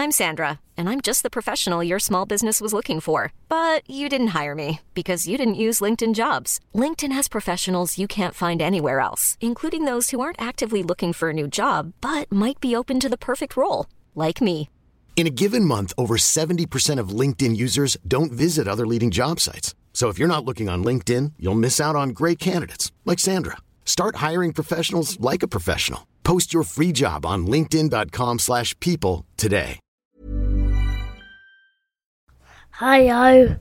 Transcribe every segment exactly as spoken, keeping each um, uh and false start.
I'm Sandra, and I'm just the professional your small business was looking for. But you didn't hire me because you didn't use LinkedIn Jobs. LinkedIn has professionals you can't find anywhere else, including those who aren't actively looking for a new job, but might be open to the perfect role, like me. In a given month, over seventy percent of LinkedIn users don't visit other leading job sites. So if you're not looking on LinkedIn, you'll miss out on great candidates like Sandra. Start hiring professionals like a professional. Post your free job on linkedin.com slash people today. Hi-yo.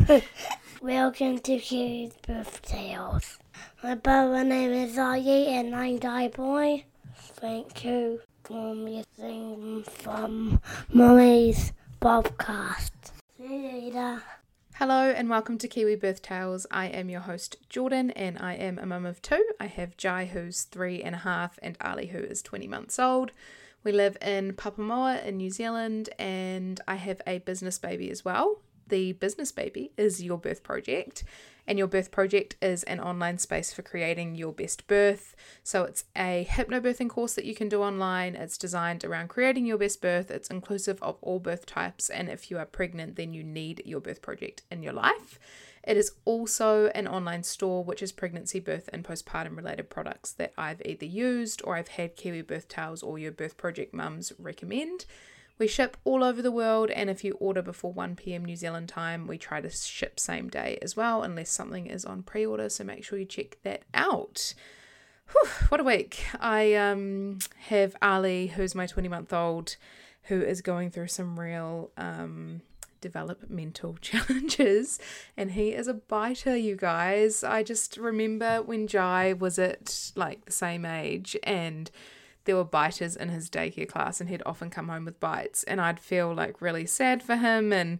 Welcome to Kiwi's Birth Tales. My brother name is Archie and I'm Di Boy. Thank you for listening from Mommy's podcast. See you later. Hello and welcome to Kiwi Birth Tales. I am your host Jordan and I am a mum of two. I have Jai who's three and a half and Ali who is twenty months old. We live in Papamoa in New Zealand and I have a business baby as well. The business baby is Your Birth Project, and Your Birth Project is an online space for creating your best birth. So it's a hypnobirthing course that you can do online. It's designed around creating your best birth. It's inclusive of all birth types, and if you are pregnant, then you need Your Birth Project in your life. It is also an online store which is pregnancy, birth, and postpartum related products that I've either used or I've had Kiwi Birth Tales or Your Birth Project mums recommend. We ship all over the world, and if you order before one p.m. New Zealand time, we try to ship same day as well, unless something is on pre-order, so make sure you check that out. Whew, what a week. I um have Ali, who's my twenty-month-old, who is going through some real um developmental challenges, and he is a biter, you guys. I just remember when Jai was at like the same age, and there were biters in his daycare class and he'd often come home with bites, and I'd feel like really sad for him, and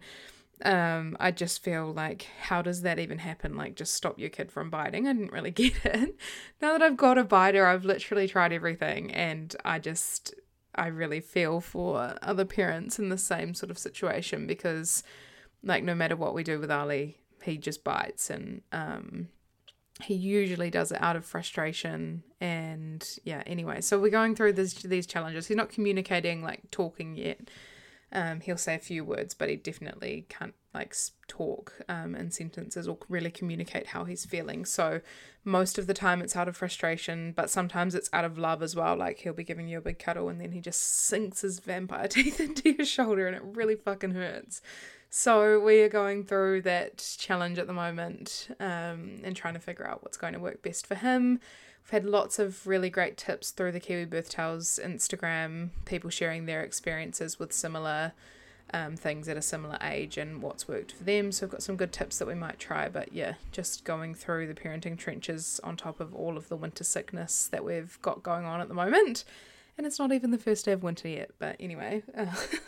um, I just feel like, how does that even happen? Like, just stop your kid from biting. I didn't really get it. Now that I've got a biter, I've literally tried everything, and I just, I really feel for other parents in the same sort of situation, because like no matter what we do with Ali, he just bites, and um he usually does it out of frustration. And yeah, anyway, so we're going through this, these challenges. He's not communicating, like talking yet. Um, he'll say a few words, but he definitely can't like talk um, in sentences or really communicate how he's feeling. So most of the time it's out of frustration, but sometimes it's out of love as well. Like he'll be giving you a big cuddle and then he just sinks his vampire teeth into your shoulder and it really fucking hurts. So we are going through that challenge at the moment um, and trying to figure out what's going to work best for him. We've had lots of really great tips through the Kiwi Birth Tales Instagram, people sharing their experiences with similar um, things at a similar age and what's worked for them. So we've got some good tips that we might try. But yeah, just going through the parenting trenches on top of all of the winter sickness that we've got going on at the moment. And it's not even the first day of winter yet. But anyway, uh,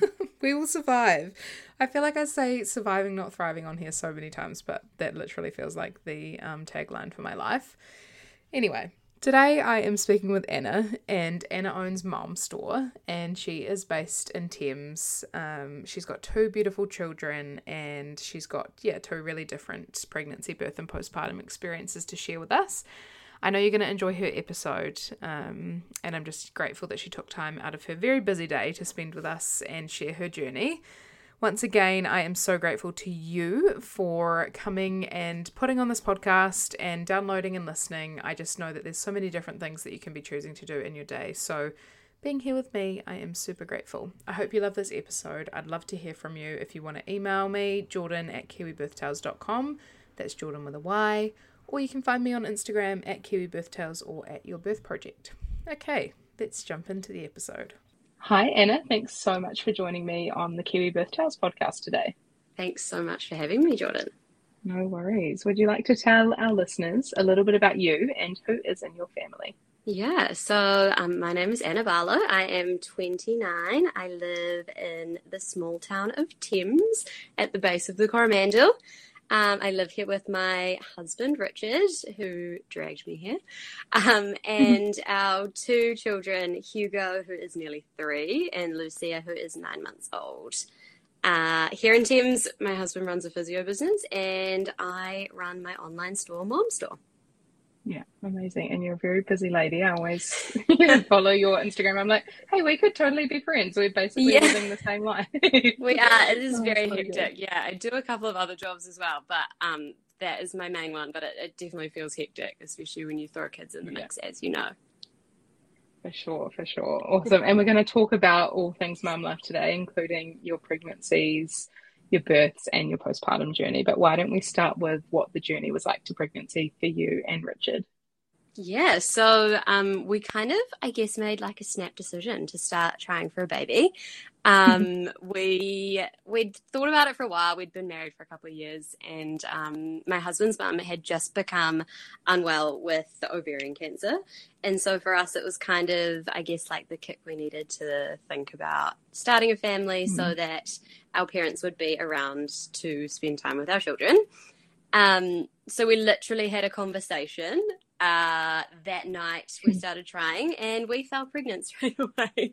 we will survive. I feel like I say surviving, not thriving on here so many times, but that literally feels like the um, tagline for my life. Anyway, today I am speaking with Anna, and Anna owns Mom Store, and she is based in Thames. Um, she's got two beautiful children, and she's got, yeah, two really different pregnancy, birth, and postpartum experiences to share with us. I know you're going to enjoy her episode, um, and I'm just grateful that she took time out of her very busy day to spend with us and share her journey. Once again, I am so grateful to you for coming and putting on this podcast and downloading and listening. I just know that there's so many different things that you can be choosing to do in your day. So being here with me, I am super grateful. I hope you love this episode. I'd love to hear from you. If you want to email me, jordan at kiwi birth tales dot com. That's Jordan with a Y. Or you can find me on Instagram at Kiwi Birth Tales or at Your Birth Project. Okay, let's jump into the episode. Hi, Anna. Thanks so much for joining me on the Kiwi Birth Tales podcast today. Thanks so much for having me, Jordan. No worries. Would you like to tell our listeners a little bit about you and who is in your family? Yeah, so um, my name is Anna Barlow. I am twenty-nine. I live in the small town of Thames at the base of the Coromandel. Um, I live here with my husband, Richard, who dragged me here, um, and our two children, Hugo, who is nearly three, and Lucia, who is nine months old. Uh, here in Thames, my husband runs a physio business, and I run my online store, Mom Store. Yeah, amazing. And you're a very busy lady. I always follow your Instagram. I'm like, hey, we could totally be friends. We're basically Yeah, living the same life. we are. It is Oh, very so good. hectic. Yeah, I do a couple of other jobs as well, but um, that is my main one. But it, it definitely feels hectic, especially when you throw kids in the Yeah, mix, as you know. for sure, for sure. Awesome. And we're going to talk about all things mum life today, including your pregnancies, your births, and your postpartum journey. But why don't we start with what the journey was like to pregnancy for you and Richard? Yeah, so um, we kind of, I guess, made like a snap decision to start trying for a baby. Um, we we'd thought about it for a while. We'd been married for a couple of years, and um, my husband's mum had just become unwell with ovarian cancer, and so for us, it was kind of, I guess, like the kick we needed to think about starting a family, Mm. so that our parents would be around to spend time with our children. Um, so we literally had a conversation. Uh, that night we started trying and we fell pregnant straight away.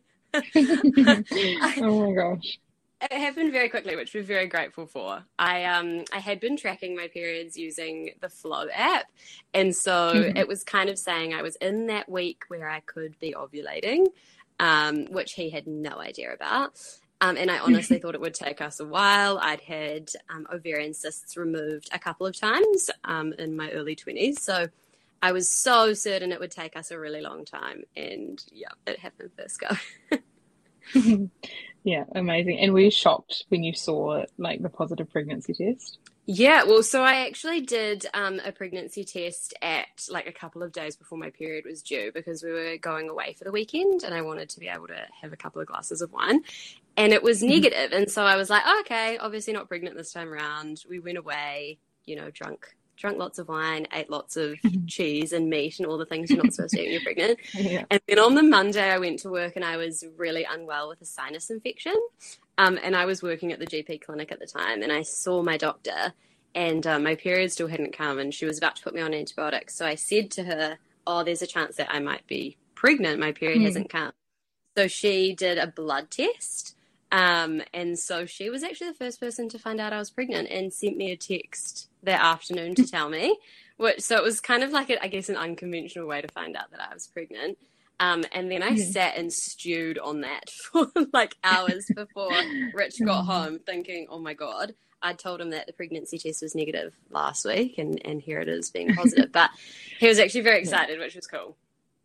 I, Oh my gosh. it happened very quickly, which we're very grateful for. I um I had been tracking my periods using the Flow app, and so Mhm. it was kind of saying I was in that week where I could be ovulating, um, which he had no idea about. Um, and I honestly thought it would take us a while. I'd had um, ovarian cysts removed a couple of times um, in my early twenties, so I was so certain it would take us a really long time, and yeah, it happened first go. Yeah, amazing. And were you shocked when you saw like the positive pregnancy test? Yeah, well, so I actually did um, a pregnancy test at like a couple of days before my period was due because we were going away for the weekend and I wanted to be able to have a couple of glasses of wine. And it was negative. And so I was like, oh, okay, obviously not pregnant this time around. We went away, you know, drunk, drunk lots of wine, ate lots of cheese and meat and all the things you're not supposed to eat when you're pregnant. Yeah. And then on the Monday I went to work and I was really unwell with a sinus infection. Um, and I was working at the G P clinic at the time and I saw my doctor and um, my period still hadn't come and she was about to put me on antibiotics. So I said to her, oh, there's a chance that I might be pregnant. My period Mm. hasn't come. So she did a blood test. Um, and so she was actually the first person to find out I was pregnant and sent me a text that afternoon to tell me. Which, so it was kind of like, a, I guess, an unconventional way to find out that I was pregnant. Um, and then I Yeah. sat and stewed on that for like hours before Rich got Mm. home thinking, oh my God, I told him that the pregnancy test was negative last week and, and here it is being positive. But he was actually very excited, which was cool.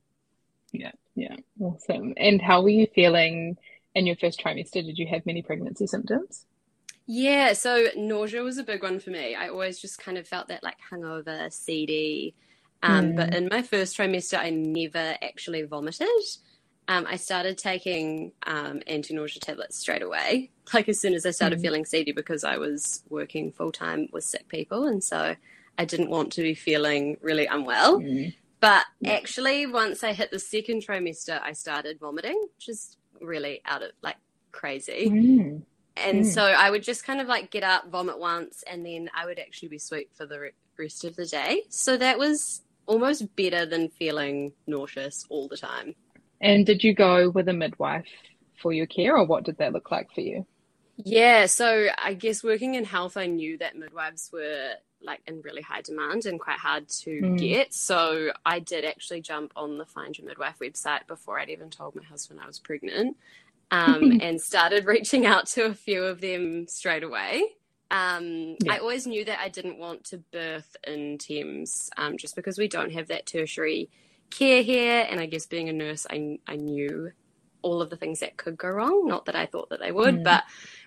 Yeah, yeah, awesome. And how were you feeling in your first trimester? Did you have many pregnancy symptoms? Yeah, so nausea was a big one for me. I always just kind of felt that like hungover, seedy. Um, But Mm. in my first trimester, I never actually vomited. Um, I started taking um, anti-nausea tablets straight away, like as soon as I started Mm. feeling seedy because I was working full-time with sick people. And so I didn't want to be feeling really unwell. Mm. But Yeah. actually, once I hit the second trimester, I started vomiting, which is really out of like crazy. Mm. And Mm. so I would just kind of like get up, vomit once, and then I would actually be sweet for the re- rest of the day. So that was almost better than feeling nauseous all the time. And did you go with a midwife for your care, or what did that look like for you? Yeah, so I guess working in health, I knew that midwives were like in really high demand and quite hard to Mm. get. So I did actually jump on the Find Your Midwife website before I'd even told my husband I was pregnant, um, and started reaching out to a few of them straight away. Um, Yeah. I always knew that I didn't want to birth in Thames, um, just because we don't have that tertiary care here. And I guess being a nurse, I, I knew all of the things that could go wrong. Not that I thought that they would, Mm. but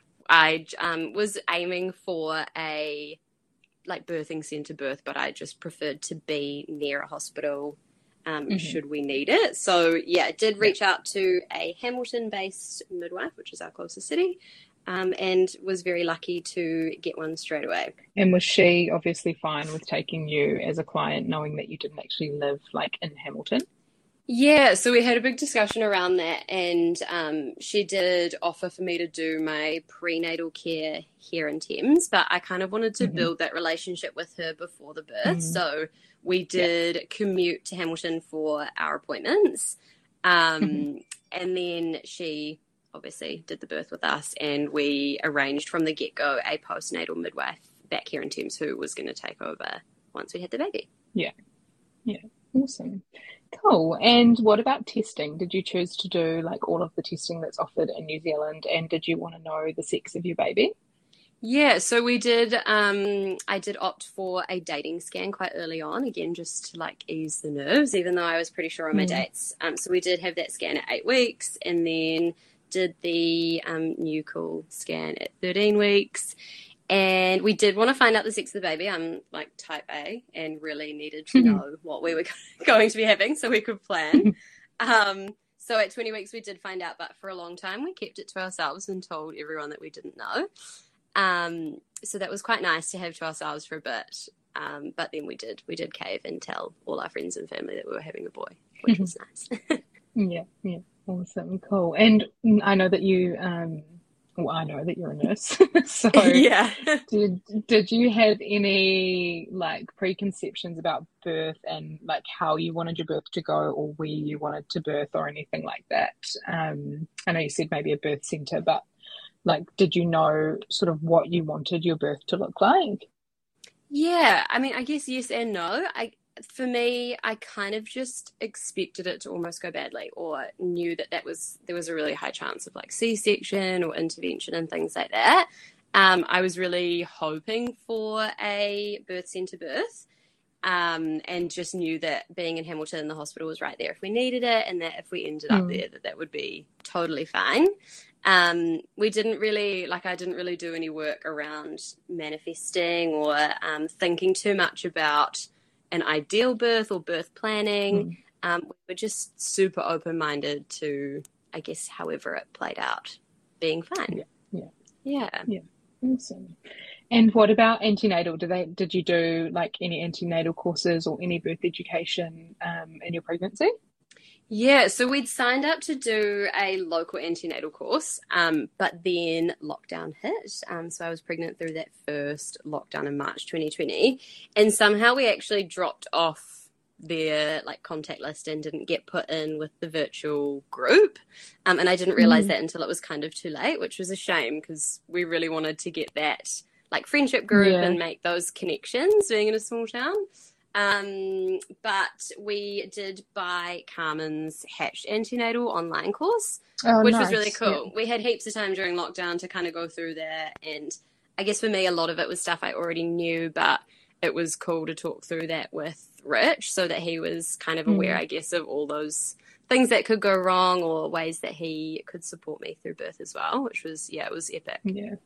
I um, was aiming for a like birthing centre birth, but I just preferred to be near a hospital um, Mhm. should we need it. So yeah, I did reach out to a Hamilton-based midwife, which is our closest city, um, and was very lucky to get one straight away. And was she obviously fine with taking you as a client, knowing that you didn't actually live like in Hamilton? Yeah, so we had a big discussion around that, and um, she did offer for me to do my prenatal care here in Thames, but I kind of wanted to Mhm. build that relationship with her before the birth. Mhm. So we did commute to Hamilton for our appointments, um, Mhm. and then she obviously did the birth with us, and we arranged from the get-go a postnatal midwife back here in Thames who was going to take over once we had the baby. Yeah. Yeah. Awesome. Cool. And what about testing? Did you choose to do like all of the testing that's offered in New Zealand, and did you want to know the sex of your baby? Yeah, so we did, um, I did opt for a dating scan quite early on, again, just to like ease the nerves, even though I was pretty sure on my mm. dates. Um, so we did have that scan at eight weeks and then did the um, Nuchal scan at thirteen weeks. And we did want to find out the sex of the baby. I'm like type A and really needed to know what we were going to be having so we could plan. um, so at twenty weeks we did find out, but for a long time we kept it to ourselves and told everyone that we didn't know. Um, so that was quite nice to have to ourselves for a bit. Um, but then we did, we did cave and tell all our friends and family that we were having a boy, which was nice. yeah, yeah, awesome, cool. And I know that you, um, well, I know that you're a nurse. so yeah. did did you have any like preconceptions about birth and like how you wanted your birth to go, or where you wanted to birth, or anything like that? Um, I know you said maybe a birth centre, but like, did you know sort of what you wanted your birth to look like? Yeah, I mean, I guess yes and no. I, for me, I kind of just expected it to almost go badly, or knew that that was there was a really high chance of like C-section or intervention and things like that. Um, I was really hoping for a birth centre birth, um, and just knew that being in Hamilton, the hospital was right there if we needed it, and that if we ended up mm. there, that that would be totally fine. Um, we didn't really, like I didn't really do any work around manifesting or um, thinking too much about an ideal birth or birth planning. Mm. Um, we were just super open-minded to, I guess, however it played out, being fine. Yeah, yeah, yeah, yeah. Awesome. And what about antenatal? Did they? Did you do like any antenatal courses or any birth education um, in your pregnancy? Yeah, so we'd signed up to do a local antenatal course, um, but then lockdown hit. Um, so I was pregnant through that first lockdown in March twenty twenty, and somehow we actually dropped off their like contact list and didn't get put in with the virtual group. Um, and I didn't realize mm. that until it was kind of too late, which was a shame because we really wanted to get that like friendship group yeah. and make those connections being in a small town. Um, but we did buy Carmen's Hatched Antenatal online course, oh, which nice. was really cool. Yeah. We had heaps of time during lockdown to kind of go through that. And I guess for me, a lot of it was stuff I already knew, but it was cool to talk through that with Rich so that he was kind of aware, mm. I guess, of all those things that could go wrong or ways that he could support me through birth as well, which was, yeah, it was epic. Yeah.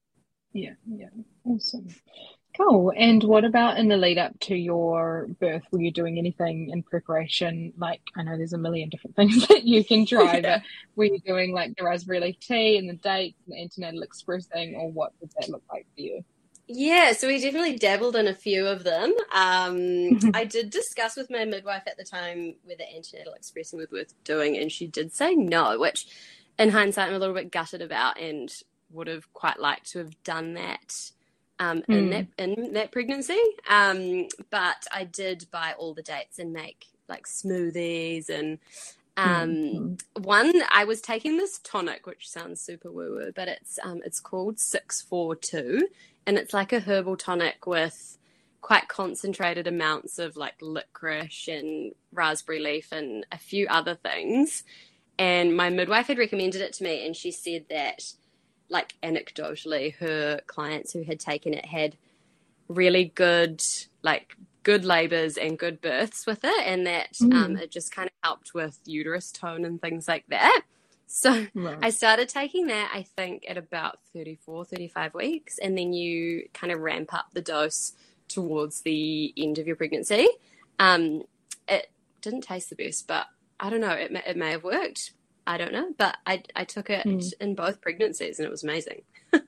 Yeah. Yeah. Awesome. Cool. And what about in the lead up to your birth? Were you doing anything in preparation? Like, I know there's a million different things that you can try, yeah. but were you doing like the raspberry leaf tea and the dates and the antenatal express thing, or what did that look like for you? Yeah, so we definitely dabbled in a few of them. Um, I did discuss with my midwife at the time whether antenatal expressing was worth doing, and she did say no, which in hindsight I'm a little bit gutted about and would have quite liked to have done that. Um, in, mm. that, in that pregnancy. Um, but I did buy all the dates and make like smoothies and um, mm-hmm. one, I was taking this tonic, which sounds super woo-woo, but it's um, it's called six four two, and it's like a herbal tonic with quite concentrated amounts of like licorice and raspberry leaf and a few other things. And my midwife had recommended it to me, and she said that like anecdotally, her clients who had taken it had really good, like good labours and good births with it, and that mm. um, it just kind of helped with uterus tone and things like that. So right. I started taking that, I think, at about thirty-four, thirty-five weeks, and then you kind of ramp up the dose towards the end of your pregnancy. Um, it didn't taste the best, but I don't know, it may, it may have worked. I don't know, but I I took it mm. in both pregnancies and it was amazing.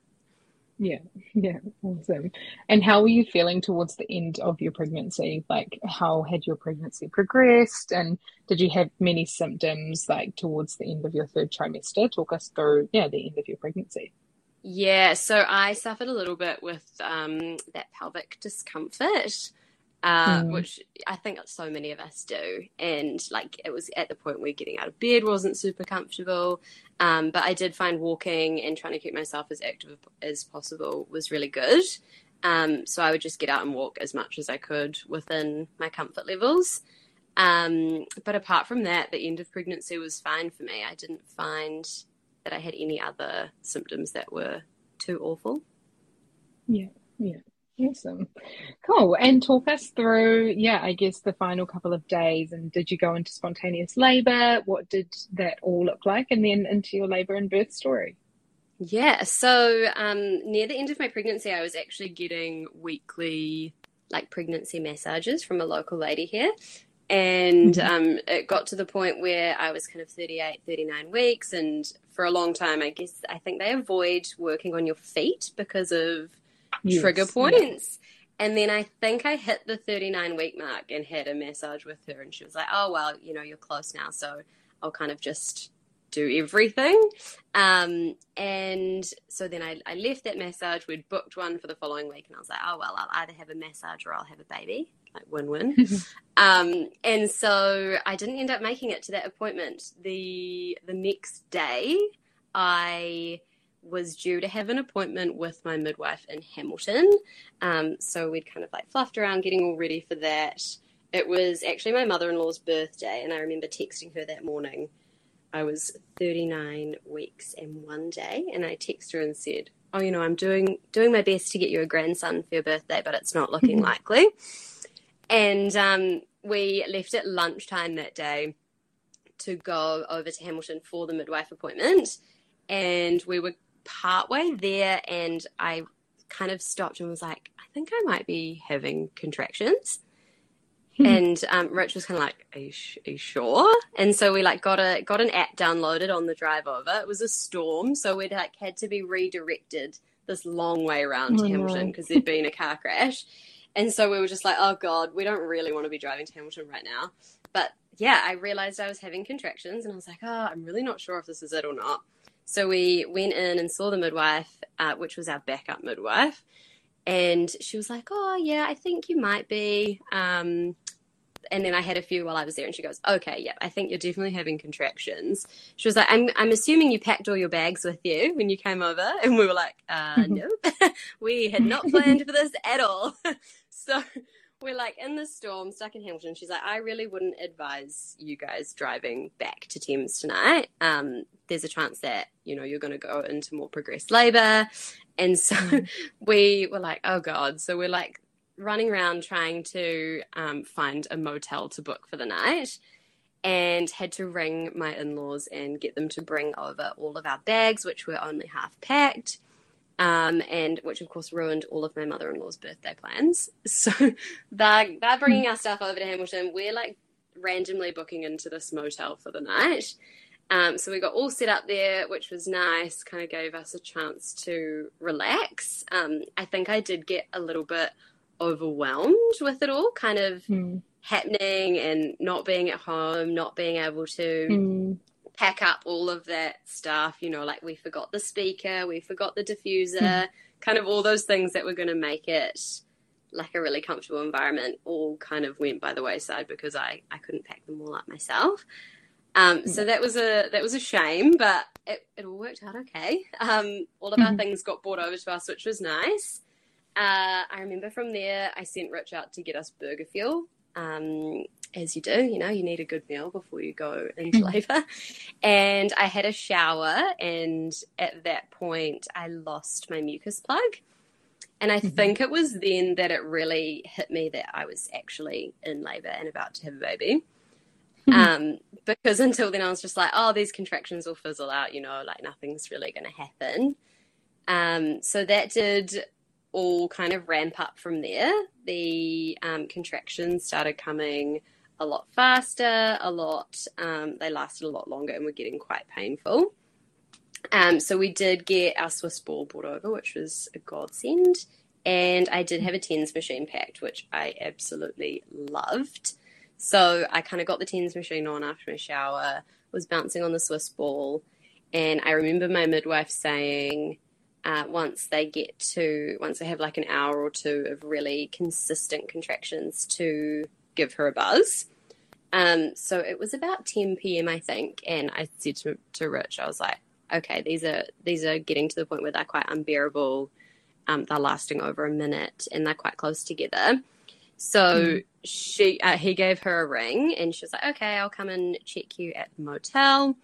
yeah, yeah, awesome. And how were you feeling towards the end of your pregnancy? Like, how had your pregnancy progressed, and did you have many symptoms like towards the end of your third trimester? Talk us through, yeah, the end of your pregnancy. Yeah, so I suffered a little bit with um, that pelvic discomfort. Uh, mm. which I think so many of us do. And like it was at the point where getting out of bed wasn't super comfortable. Um, but I did find walking and trying to keep myself as active as possible was really good. Um, so I would just get out and walk as much as I could within my comfort levels. Um, but apart from that, the end of pregnancy was fine for me. I didn't find that I had any other symptoms that were too awful. Yeah, yeah. Awesome. Cool. And talk us through, yeah, I guess the final couple of days. And did you go into spontaneous labour? What did that all look like? And then into your labour and birth story? Yeah, so um, near the end of my pregnancy, I was actually getting weekly like pregnancy massages from a local lady here. And Mm-hmm. um, it got to the point where I was kind of thirty-eight, thirty-nine weeks. And for a long time, I guess, I think they avoid working on your feet because of Yes, trigger yeah. points. And then I think I hit the thirty-nine week mark and had a massage with her. And she was like, oh, well, you know, you're close now. So I'll kind of just do everything. Um, and so then I, I left that massage. We'd booked one for the following week. And I was like, oh, well, I'll either have a massage or I'll have a baby. Like win-win. um, and so I didn't end up making it to that appointment. The the next day, I was due to have an appointment with my midwife in Hamilton. Um, so we'd kind of like fluffed around getting all ready for that. It was actually my mother-in-law's birthday, and I remember texting her that morning. I was thirty-nine weeks and one day, and I texted her and said, oh, you know, I'm doing doing my best to get you a grandson for your birthday, but it's not looking likely. And um, we left at lunchtime that day to go over to Hamilton for the midwife appointment. And we were partway there, and I kind of stopped and was like, I think I might be having contractions. And um, Rich was kind of like, are you, sh- are you sure? And so we like got a got an app downloaded on the drive over. It was a storm, so we'd like had to be redirected this long way around Oh, to Hamilton because no. there'd been a car crash. And so we were just like, oh God, we don't really want to be driving to Hamilton right now. But yeah, I realized I was having contractions, and I was like, oh, I'm really not sure if this is it or not. So we went in and saw the midwife, uh, which was our backup midwife. And she was like, oh, yeah, I think you might be. Um, and then I had a few while I was there, and she goes, okay, yeah, I think you're definitely having contractions. She was like, I'm I'm assuming you packed all your bags with you when you came over. And we were like, uh, no, we had not planned for this at all. So we're like in the storm, stuck in Hamilton. She's like, I really wouldn't advise you guys driving back to Thames tonight. Um, there's a chance that, you know, you're going to go into more progressed labour. And so mm. we were like, oh God. So we're like running around trying to um, find a motel to book for the night, and had to ring my in-laws and get them to bring over all of our bags, which were only half packed. Um, and which of course ruined all of my mother-in-law's birthday plans. So they're, they're bringing our stuff over to Hamilton. We're like randomly booking into this motel for the night. Um, so we got all set up there, which was nice, kind of gave us a chance to relax. Um, I think I did get a little bit overwhelmed with it all kind of mm. happening, and not being at home, not being able to mm. pack up all of that stuff, you know, like we forgot the speaker, we forgot the diffuser, mm. kind of all those things that were going to make it like a really comfortable environment all kind of went by the wayside because I, I couldn't pack them all up myself. Um, mm. So that was a that was a shame, but it, it all worked out okay. Um, all of our mm-hmm. things got brought over to us, which was nice. Uh, I remember from there, I sent Rich out to get us burger fuel. Um, as you do, you know, you need a good meal before you go into labour. And I had a shower, and at that point I lost my mucus plug. And I mm-hmm. think it was then that it really hit me that I was actually in labour and about to have a baby. Mm-hmm. Um, because until then I was just like, oh, these contractions will fizzle out, you know, like nothing's really going to happen. Um, so that did all kind of ramp up from there. The um, contractions started coming a lot faster, a lot, um, they lasted a lot longer and were getting quite painful. Um, so we did get our Swiss ball brought over, which was a godsend. And I did have a TENS machine packed, which I absolutely loved. So I kind of got the TENS machine on after my shower, was bouncing on the Swiss ball. And I remember my midwife saying, Uh, once they get to, once they have like an hour or two of really consistent contractions, to give her a buzz. Um, so it was about ten p.m. I think, and I said to, to Rich, I was like, okay, these are these are getting to the point where they're quite unbearable. Um, they're lasting over a minute, and they're quite close together. So Mm. she, uh, he gave her a ring, and she was like, okay, I'll come and check you at the motel.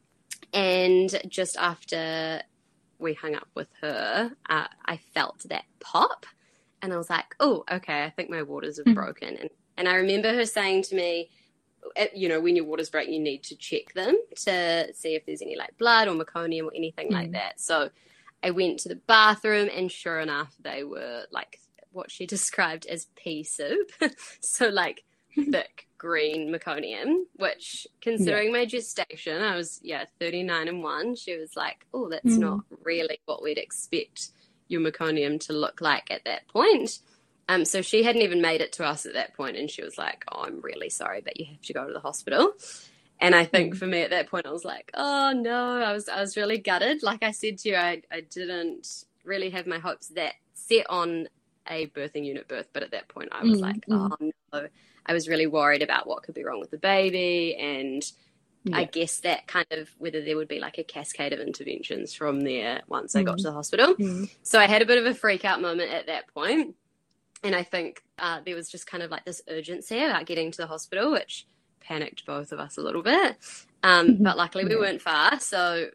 And just after we hung up with her, uh, I felt that pop, and I was like, oh, okay, I think my waters have Mm. broken. And, and I remember her saying to me, you know, when your waters break, you need to check them to see if there's any like blood or meconium or anything mm. like that. So I went to the bathroom, and sure enough, they were like what she described as pea soup. So like thick green meconium, which considering yeah. my gestation, I was, yeah, thirty-nine and one. She was like, oh, that's mm. not really what we'd expect your meconium to look like at that point. Um, so she hadn't even made it to us at that point, and she was like, oh, I'm really sorry, but you have to go to the hospital. And I think mm. for me at that point, I was like, oh, no, I was I was really gutted. Like I said to you, I, I didn't really have my hopes that set on a birthing unit birth, but at that point I was mm. like, oh, mm. no. I was really worried about what could be wrong with the baby, and yeah. I guess that kind of whether there would be like a cascade of interventions from there once mm. I got to the hospital. Mm. So I had a bit of a freak out moment at that point. And I think uh, there was just kind of like this urgency about getting to the hospital, which panicked both of us a little bit. Um, but luckily we yeah. weren't far. So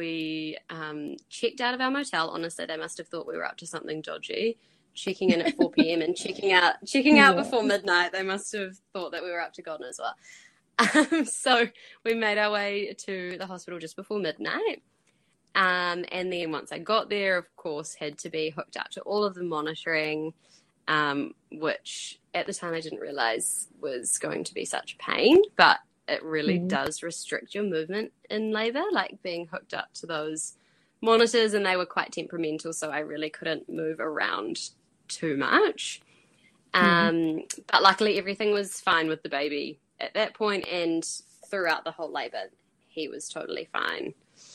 we um, checked out of our motel. Honestly, they must have thought we were up to something dodgy. Checking in at four p.m. and checking out checking out yeah. before midnight. They must have thought that we were up to God knows what. Um, so we made our way to the hospital just before midnight. Um, and then once I got there, of course, had to be hooked up to all of the monitoring, um, which at the time I didn't realise was going to be such pain, but it really mm. does restrict your movement in labour, like being hooked up to those monitors, and they were quite temperamental, so I really couldn't move around too much. Um, mm. But luckily everything was fine with the baby at that point, and throughout the whole labour, he was totally fine.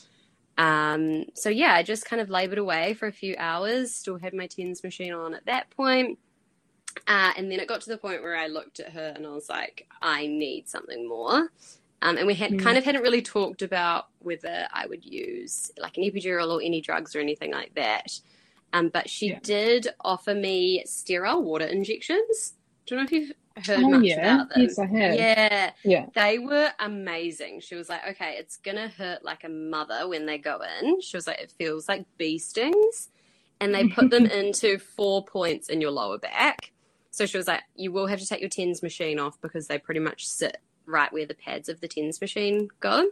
Um, so yeah, I just kind of laboured away for a few hours, still had my TENS machine on at that point. Uh, and then it got to the point where I looked at her and I was like, I need something more. Um, and we had mm. kind of hadn't really talked about whether I would use like an epidural or any drugs or anything like that. Um, but she yeah. did offer me sterile water injections. Do you know if you've heard oh, much yeah. about them? Yes, I have. Yeah. Yeah. They were amazing. She was like, okay, it's going to hurt like a mother when they go in. She was like, it feels like bee stings. And they put them into four points in your lower back. So she was like, you will have to take your TENS machine off because they pretty much sit right where the pads of the TENS machine go.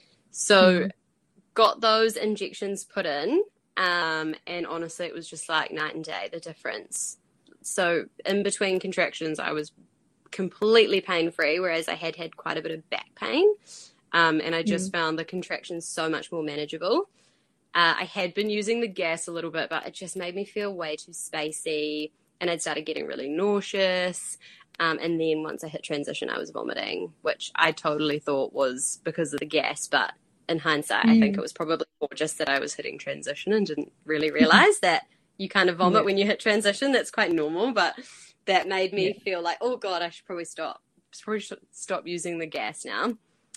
So mm. got those injections put in. Um, and honestly, it was just like night and day, the difference. So in between contractions, I was completely pain-free, whereas I had had quite a bit of back pain. Um, and I just mm. found the contractions so much more manageable. Uh, I had been using the gas a little bit, but it just made me feel way too spacey. And I'd started getting really nauseous. Um, and then once I hit transition, I was vomiting, which I totally thought was because of the gas. But in hindsight, mm. I think it was probably more just that I was hitting transition and didn't really realize that you kind of vomit yeah. when you hit transition. That's quite normal. But that made me yeah. feel like, oh, God, I should probably stop. Probably should stop using the gas now.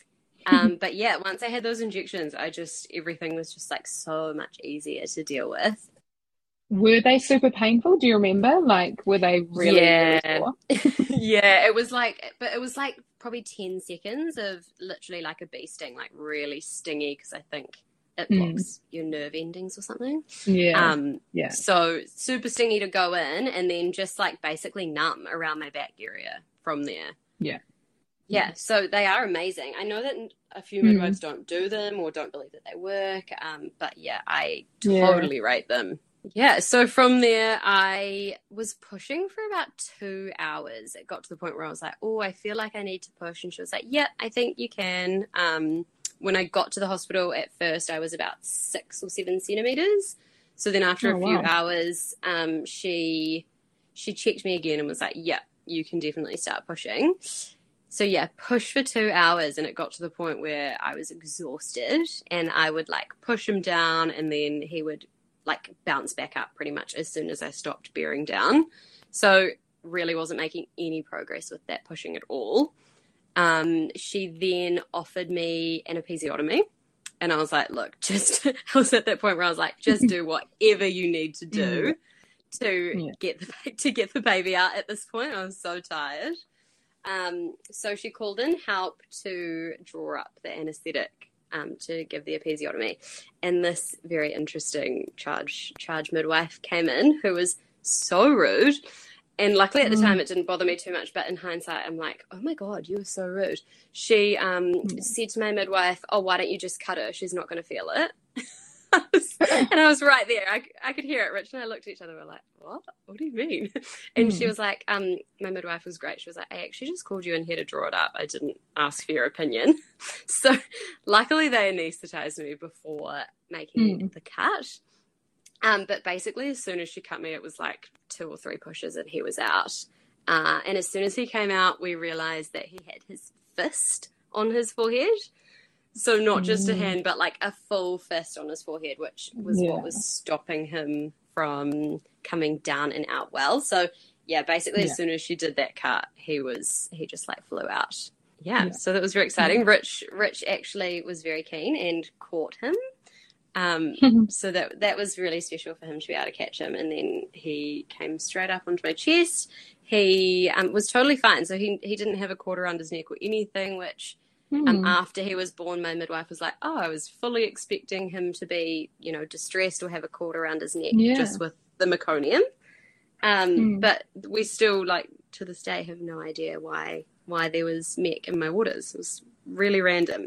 Um, but, yeah, once I had those injections, I just everything was just, like, so much easier to deal with. Were they super painful? Do you remember? Like, were they really, yeah. really yeah, it was like, but it was like probably ten seconds of literally like a bee sting, like really stingy, because I think it blocks mm. your nerve endings or something. Yeah. Um, yeah. So super stingy to go in, and then just like basically numb around my back area from there. Yeah. Yeah, so they are amazing. I know that a few midwives mm. don't do them or don't believe that they work, um, but yeah, I totally yeah. rate them. Yeah, so from there, I was pushing for about two hours. It got to the point where I was like, oh, I feel like I need to push. And she was like, yeah, I think you can. Um, when I got to the hospital at first, I was about six or seven centimetres. So then after oh, a few wow. hours, um, she she checked me again and was like, yeah, you can definitely start pushing. So, yeah, push for two hours, and it got to the point where I was exhausted, and I would, like, push him down, and then he would, like, bounce back up pretty much as soon as I stopped bearing down. So really wasn't making any progress with that pushing at all. Um, she then offered me an episiotomy, and I was like, look, just, I was at that point where I was like, just do whatever you need to do to Yeah. get the to get the baby out at this point. I was so tired. Um, so she called in help to draw up the anaesthetic um, to give the episiotomy. And this very interesting charge charge midwife came in who was so rude. And luckily at the time it didn't bother me too much, but in hindsight I'm like, oh my God, you were so rude. She um, mm. said to my midwife, oh, why don't you just cut her? She's not going to feel it. And I was right there. I, I could hear it. Rich and I looked at each other. We're like, what? What do you mean? And mm. she was like, um, my midwife was great. She was like, I actually just called you in here to draw it up. I didn't ask for your opinion. So luckily they anaesthetized me before making mm. the cut. Um, but basically as soon as she cut me, it was like two or three pushes and he was out. Uh, and as soon as he came out, we realized that he had his fist on his forehead. So not just a hand, but like a full fist on his forehead, which was yeah. what was stopping him from coming down and out well. So yeah, basically yeah. as soon as she did that cut, he was, he just like flew out. Yeah. yeah. So that was very exciting. Yeah. Rich, Rich actually was very keen and caught him. Um, so that, that was really special for him to be able to catch him. And then he came straight up onto my chest. He um, was totally fine. So he, he didn't have a cord around his neck or anything, which, Um, after he was born, my midwife was like, oh, I was fully expecting him to be, you know, distressed or have a cord around his neck yeah. just with the meconium. Um, mm. But we still, like, to this day have no idea why why there was mech in my waters. It was really random.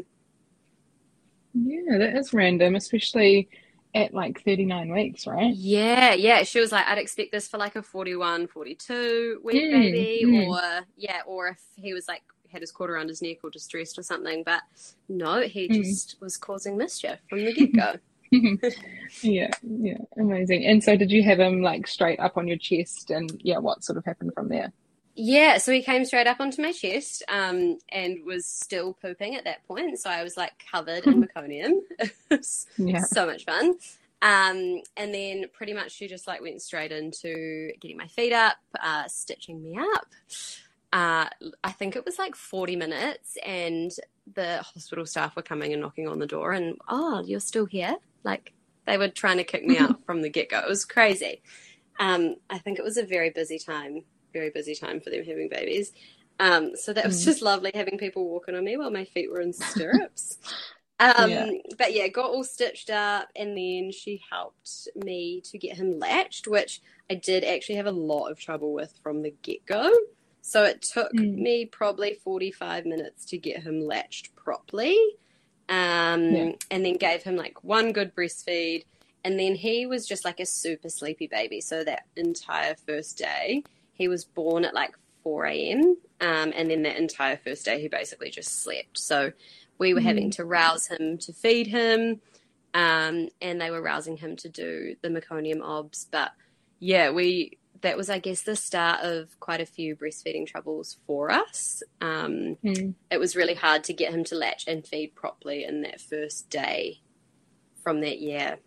Yeah, that is random, especially at, like, thirty-nine weeks, right? Yeah, yeah. She was like, I'd expect this for, like, a forty-one, forty-two week mm. baby. Mm. Or, yeah, or if he was, like, had his cord around his neck or distressed or something, but no, he just mm. was causing mischief from the get-go. yeah yeah amazing. And so did you have him like straight up on your chest, and yeah what sort of happened from there? Yeah, so he came straight up onto my chest um and was still pooping at that point, so I was like covered in meconium. It was yeah. so much fun. Um and then pretty much she just like went straight into getting my feet up, uh stitching me up. Uh, I think it was like forty minutes, and the hospital staff were coming and knocking on the door and, oh, you're still here? Like, they were trying to kick me out from the get-go. It was crazy. Um, I think it was a very busy time, very busy time for them having babies. Um, so that was just lovely having people walking on me while my feet were in stirrups. um, yeah. But yeah, got all stitched up, and then she helped me to get him latched, which I did actually have a lot of trouble with from the get-go. So it took mm. me probably forty-five minutes to get him latched properly, um, yeah. and then gave him like one good breastfeed. And then he was just like a super sleepy baby. So that entire first day, he was born at like four a.m. Um, and then that entire first day, he basically just slept. So we were mm. having to rouse him to feed him, um, and they were rousing him to do the meconium obs. But yeah, we... that was, I guess, the start of quite a few breastfeeding troubles for us. Um, mm. It was really hard to get him to latch and feed properly in that first day from that year.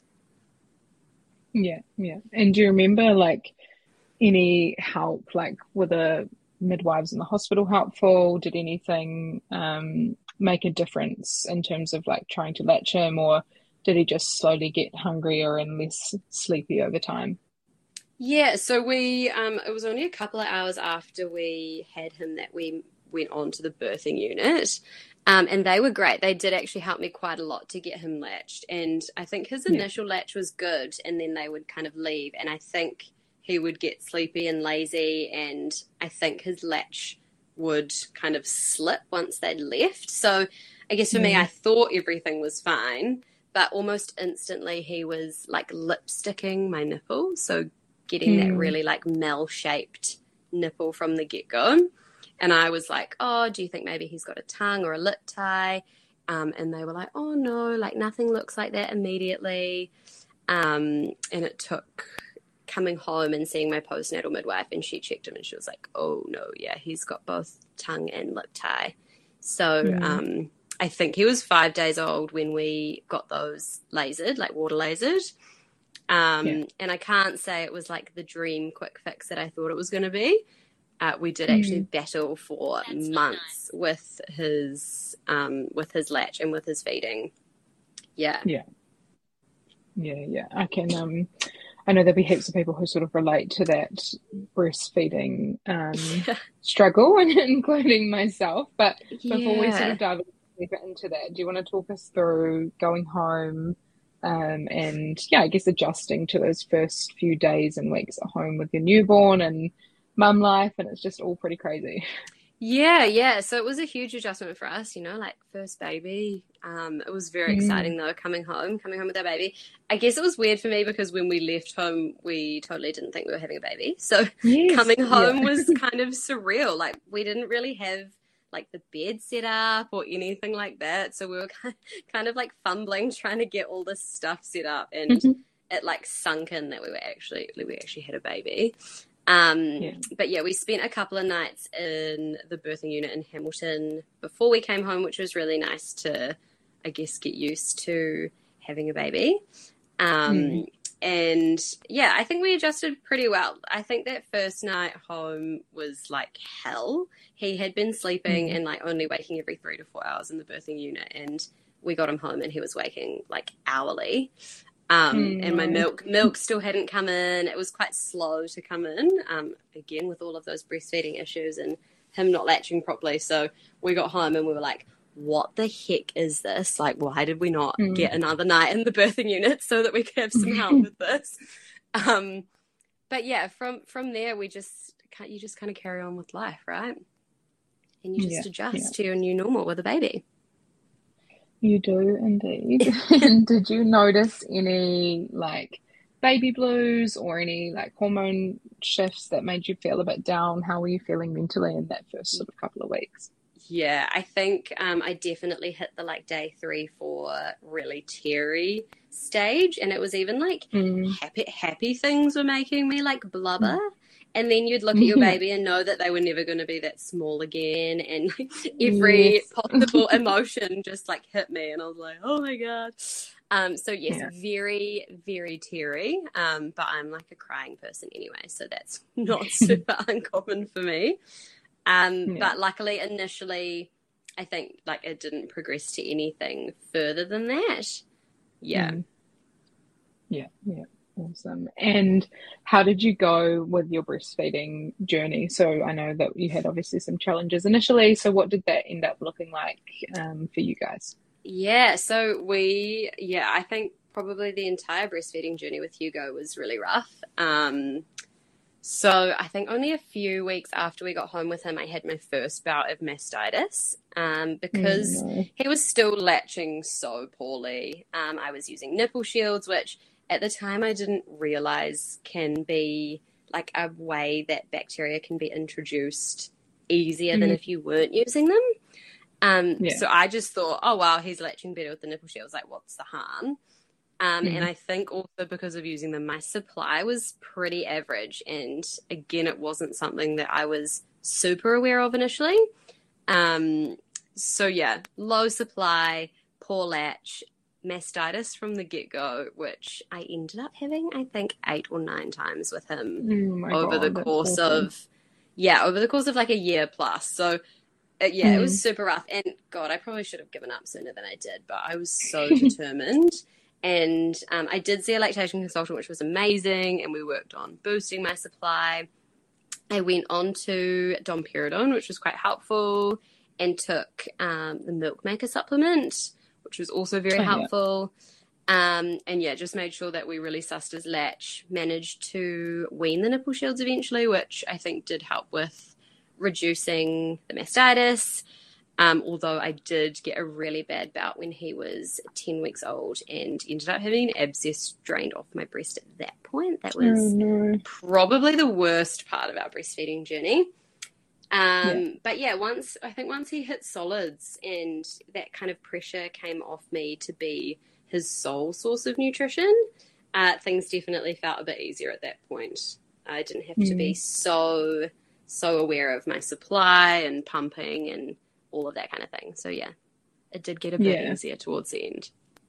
Yeah, yeah. And do you remember, like, any help, like, were the midwives in the hospital helpful? Did anything um, make a difference in terms of, like, trying to latch him, or did he just slowly get hungrier and less sleepy over time? Yeah, so we, um, it was only a couple of hours after we had him that we went on to the birthing unit, um, and they were great. They did actually help me quite a lot to get him latched, and I think his initial yeah. latch was good, and then they would kind of leave, and I think he would get sleepy and lazy, and I think his latch would kind of slip once they'd left. So I guess for mm. me, I thought everything was fine, but almost instantly he was like lipsticking my nipple, so getting mm. that really like Mel-shaped nipple from the get-go. And I was like, oh, do you think maybe he's got a tongue or a lip tie? Um, and they were like, oh, no, like nothing looks like that immediately. Um, and it took coming home and seeing my postnatal midwife, and she checked him and she was like, oh, no, yeah, he's got both tongue and lip tie. So mm. um, I think he was five days old when we got those lasered, like water lasered. Um, yeah. And I can't say it was like the dream quick fix that I thought it was going to be. Uh, we did actually mm. battle for That's months nice. with his um, with his latch and with his feeding. Yeah. Yeah. Yeah, yeah. I can um, I know there'll be heaps of people who sort of relate to that breastfeeding um, struggle, and including myself. But before we sort Yeah. of dive deeper into that, do you want to talk us through going home um, and, yeah, I guess adjusting to those first few days and weeks at home with your newborn and mum life, and it's just all pretty crazy. Yeah, yeah. So it was a huge adjustment for us, you know, like first baby. Um, it was very Mm. exciting though, coming home, coming home with our baby. I guess it was weird for me because when we left home, we totally didn't think we were having a baby. So Yes, coming home yeah. was kind of surreal. Like we didn't really have like the bed set up or anything like that. So we were kind kind of like fumbling, trying to get all this stuff set up, and it like sunk in that we were actually we actually had a baby. Um, Yeah. But yeah, we spent a couple of nights in the birthing unit in Hamilton before we came home, which was really nice to, I guess, get used to having a baby. Um, Mm. And yeah, I think we adjusted pretty well. I think that first night home was like hell. He had been sleeping Mm. and like only waking every three to four hours in the birthing unit, and we got him home and he was waking like hourly. Um, Mm, and my no. milk milk still hadn't come in. It was quite slow to come in, um, again, with all of those breastfeeding issues and him not latching properly. So we got home and we were like, what the heck is this? Like, why did we not Mm. get another night in the birthing unit so that we could have some help with this? Um, but yeah, from, from there, we just, you just kind of carry on with life, right? And you just Yeah, adjust yeah. to your new normal with a baby. You do indeed. And did you notice any like baby blues or any like hormone shifts that made you feel a bit down? How were you feeling mentally in that first sort of couple of weeks? Yeah, I think um, I definitely hit the like day three, four really teary stage, and it was even like Mm. happy, happy things were making me like blubber. And then you'd look at your Yeah. baby and know that they were never going to be that small again, and like, every Yes. possible emotion just like hit me, and I was like, oh my god. Um, so yes, Yeah. very, very teary. Um, but I'm like a crying person anyway, so that's not super uncommon for me. Um, Yeah. but luckily, initially, I think like it didn't progress to anything further than that. Yeah. Mm. Yeah, yeah. Awesome. And how did you go with your breastfeeding journey? So I know that you had obviously some challenges initially. So what did that end up looking like um, for you guys? Yeah, so we, yeah, I think probably the entire breastfeeding journey with Hugo was really rough. Um, so I think only a few weeks after we got home with him, I had my first bout of mastitis um, because Mm, no. he was still latching so poorly. Um, I was using nipple shields, which at the time I didn't realize can be like a way that bacteria can be introduced easier than Mhm. if you weren't using them. Um, Yeah. So I just thought, oh, wow, he's latching better with the nipple shields. Like, what's the harm? Um, Mm. And I think also because of using them, my supply was pretty average. And again, it wasn't something that I was super aware of initially. Um, so yeah, low supply, poor latch, mastitis from the get-go, which I ended up having, I think, eight or nine times with him Oh my over the God, that's course awful. of, yeah, over the course of like a year plus. So uh, yeah, it Mm. was super rough. And God, I probably should have given up sooner than I did, but I was so determined. And um, I did see a lactation consultant, which was amazing. And we worked on boosting my supply. I went on to domperidone, which was quite helpful, and took um, the milk maker supplement, which was also very Oh, yeah. helpful. Um, and yeah, just made sure that we really sussed his latch, managed to wean the nipple shields eventually, which I think did help with reducing the mastitis. Um, although I did get a really bad bout when he was ten weeks old and ended up having an abscess drained off my breast at that point. That Oh was no. probably the worst part of our breastfeeding journey. Um, Yeah. But yeah, once I think once he hit solids and that kind of pressure came off me to be his sole source of nutrition, uh, things definitely felt a bit easier at that point. I didn't have to be Mm. so, so aware of my supply and pumping and all of that kind of thing. So yeah, it did get a bit Yeah. easier towards the end.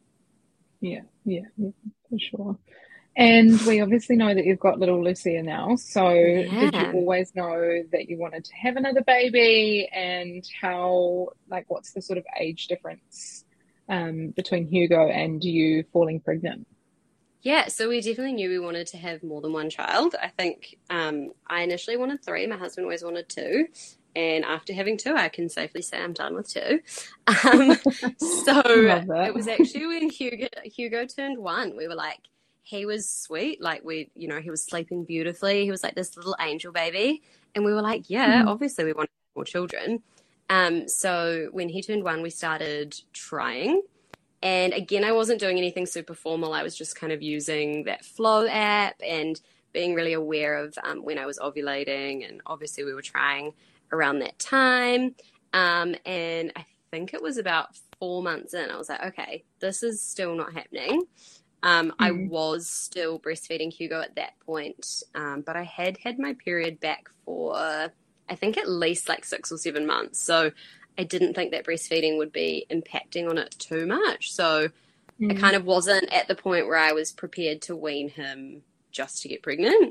Yeah, yeah, yeah, for sure. And we obviously know that you've got little Lucia now. So did you Yeah. always know that you wanted to have another baby? And how, like, what's the sort of age difference um, between Hugo and you falling pregnant? Yeah, so we definitely knew we wanted to have more than one child. I think um, I initially wanted three. My husband always wanted two. And after having two, I can safely say I'm done with two. Um, so it was actually when Hugo, Hugo turned one. We were like, he was sweet. Like we, you know, he was sleeping beautifully. He was like this little angel baby. And we were like, yeah, mm-hmm. obviously we want more children. Um, so when he turned one, we started trying. And again, I wasn't doing anything super formal. I was just kind of using that Flow app and being really aware of um, when I was ovulating. And obviously we were trying around that time. Um, and I think it was about four months in, I was like, okay, this is still not happening. Um, mm. I was still breastfeeding Hugo at that point, um, but I had had my period back for, I think at least like six or seven months. So I didn't think that breastfeeding would be impacting on it too much. So mm. I kind of wasn't at the point where I was prepared to wean him just to get pregnant.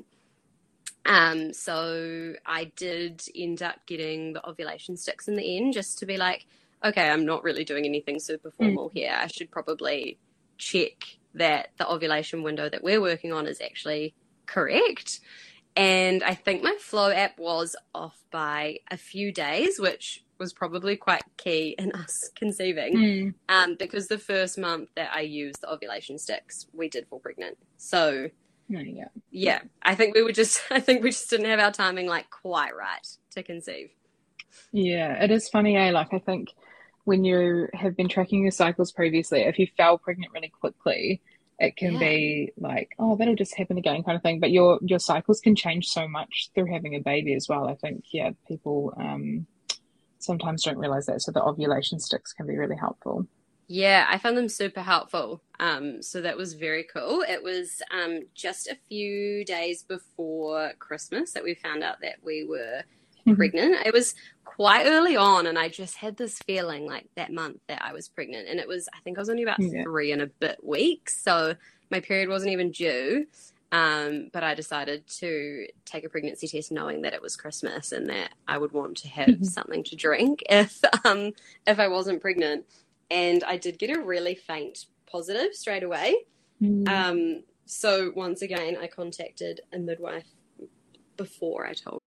Um, so I did end up getting the ovulation sticks in the end, just to be like, okay, I'm not really doing anything super formal mm. here. I should probably check that the ovulation window that we're working on is actually correct. And I think my Flow app was off by a few days, which was probably quite key in us conceiving. Mm. Um, because the first month that I used the ovulation sticks, we did fall pregnant. So Oh, yeah. Yeah. I think we were just, I think we just didn't have our timing like quite right to conceive. Yeah. It is funny, eh? Like I think when you have been tracking your cycles previously, if you fell pregnant really quickly, it can yeah. be like, oh, that'll just happen again kind of thing. But your, your cycles can change so much through having a baby as well. I think, yeah, people um, sometimes don't realize that. So the ovulation sticks can be really helpful. Yeah, I found them super helpful. Um, so that was very cool. It was um, just a few days before Christmas that we found out that we were mm-hmm. pregnant. It was quite early on, and I just had this feeling like that month that I was pregnant. And it was, I think I was only about yeah. three and a bit weeks. So my period wasn't even due. Um, but I decided to take a pregnancy test knowing that it was Christmas and that I would want to have mm-hmm. something to drink if um, if I wasn't pregnant. And I did get a really faint positive straight away. Mm. Um, so once again, I contacted a midwife before I told.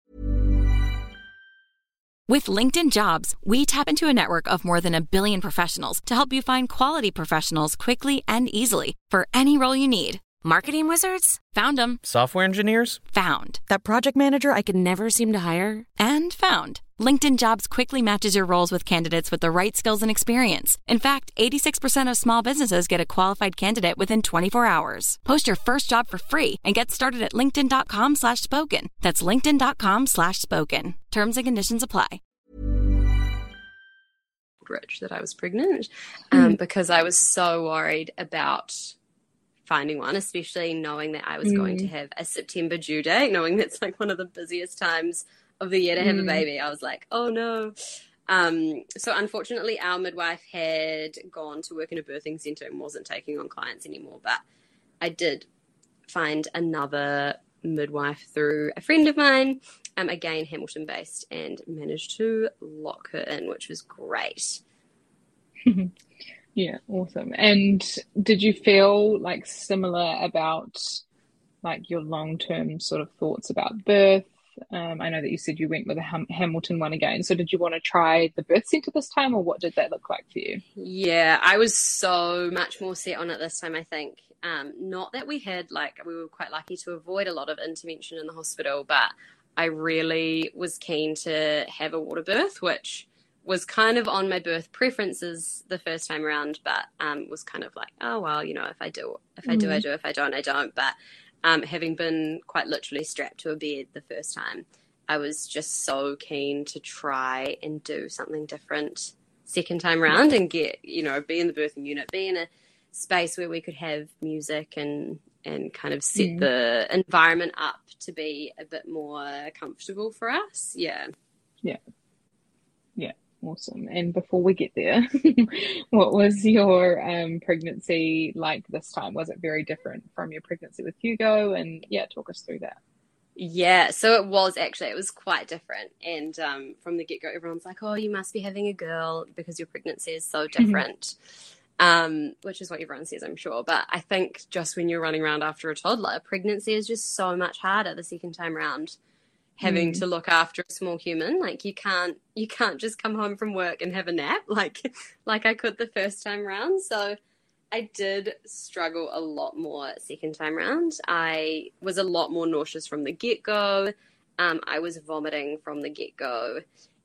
With LinkedIn Jobs, we tap into a network of more than a billion professionals to help you find quality professionals quickly and easily for any role you need. Marketing wizards? Found them. Software engineers? Found. That project manager I could never seem to hire? And found. LinkedIn Jobs quickly matches your roles with candidates with the right skills and experience. In fact, eighty-six percent of small businesses get a qualified candidate within twenty-four hours. Post your first job for free and get started at linkedin.com slash spoken. That's linkedin.com slash spoken. Terms and conditions apply. Rich that I was pregnant um, mm. because I was so worried about finding one, especially knowing that I was mm. going to have a September due date, knowing that's like one of the busiest times of the year to have mm. a baby. I was like, oh no. Um, so unfortunately our midwife had gone to work in a birthing centre and wasn't taking on clients anymore, but I did find another midwife through a friend of mine, um, again Hamilton based, and managed to lock her in, which was great. Yeah, awesome. And did you feel like similar about like your long-term sort of thoughts about birth? Um, I know that you said you went with a Ham- Hamilton one again. So did you want to try the birth centre this time, or what did that look like for you? Yeah, I was so much more set on it this time, I think. Um, not that we had, like, we were quite lucky to avoid a lot of intervention in the hospital, but I really was keen to have a water birth, which was kind of on my birth preferences the first time around, but um, was kind of like, oh, well, you know, if I do, if I do, mm. I do, if I don't, I don't. But um, having been quite literally strapped to a bed the first time, I was just so keen to try and do something different second time around and get, you know, be in the birthing unit, be in a space where we could have music and, and kind of set mm. the environment up to be a bit more comfortable for us. Yeah. Yeah. Yeah. Awesome. And before we get there, what was your um, pregnancy like this time? Was it very different from your pregnancy with Hugo? And yeah, talk us through that. Yeah, so it was actually, it was quite different. And um, from the get-go, everyone's like, oh, you must be having a girl because your pregnancy is so different. um, which is what everyone says, I'm sure. But I think just when you're running around after a toddler, pregnancy is just so much harder the second time round, having mm. to look after a small human. Like you can't, you can't just come home from work and have a nap like, like I could the first time round. So I did struggle a lot more second time round. I was a lot more nauseous from the get-go. Um, I was vomiting from the get-go.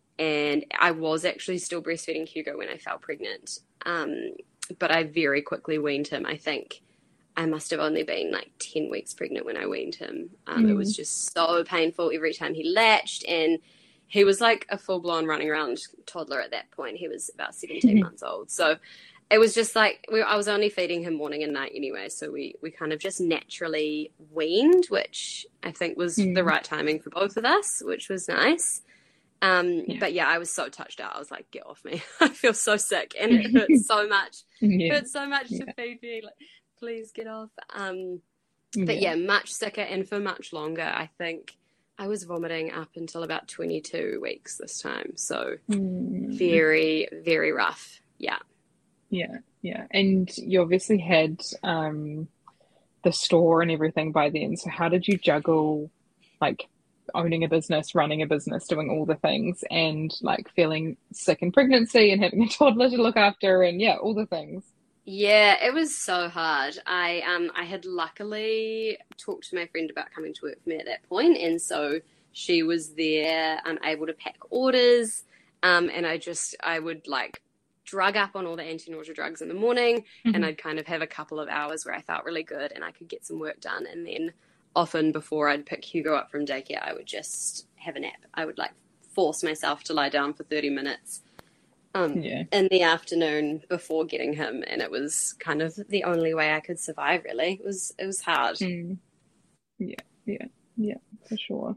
And I was actually still breastfeeding Hugo when I fell pregnant. Um, but I very quickly weaned him. I think I must have only been like ten weeks pregnant when I weaned him. Um, mm. It was just so painful every time he latched. And he was like a full-blown running around toddler at that point. He was about seventeen months old. So it was just like, we, I was only feeding him morning and night anyway. So we, we kind of just naturally weaned, which I think was mm. the right timing for both of us, which was nice. Um, yeah. But yeah, I was so touched out. I was like, get off me. I feel so sick and it hurts so much. Yeah. It hurts so much yeah. to feed me. Like, please get off. Um, but yeah. yeah, much sicker and for much longer. I think I was vomiting up until about twenty-two weeks this time. So mm. very, very rough. Yeah. Yeah. Yeah. And you obviously had um, the store and everything by then. So how did you juggle like owning a business, running a business, doing all the things, and like feeling sick in pregnancy and having a toddler to look after, and yeah, all the things? Yeah, it was so hard. I um I had luckily talked to my friend about coming to work for me at that point, and so she was there, um, able to pack orders, um, and I just I would like drug up on all the anti-nausea drugs in the morning, mm-hmm. and I'd kind of have a couple of hours where I felt really good and I could get some work done, and then often before I'd pick Hugo up from daycare, I would just have a nap. I would like force myself to lie down for thirty minutes um, yeah. in the afternoon before getting him. And it was kind of the only way I could survive, really. It was, it was hard. Mm. Yeah, yeah, yeah, for sure.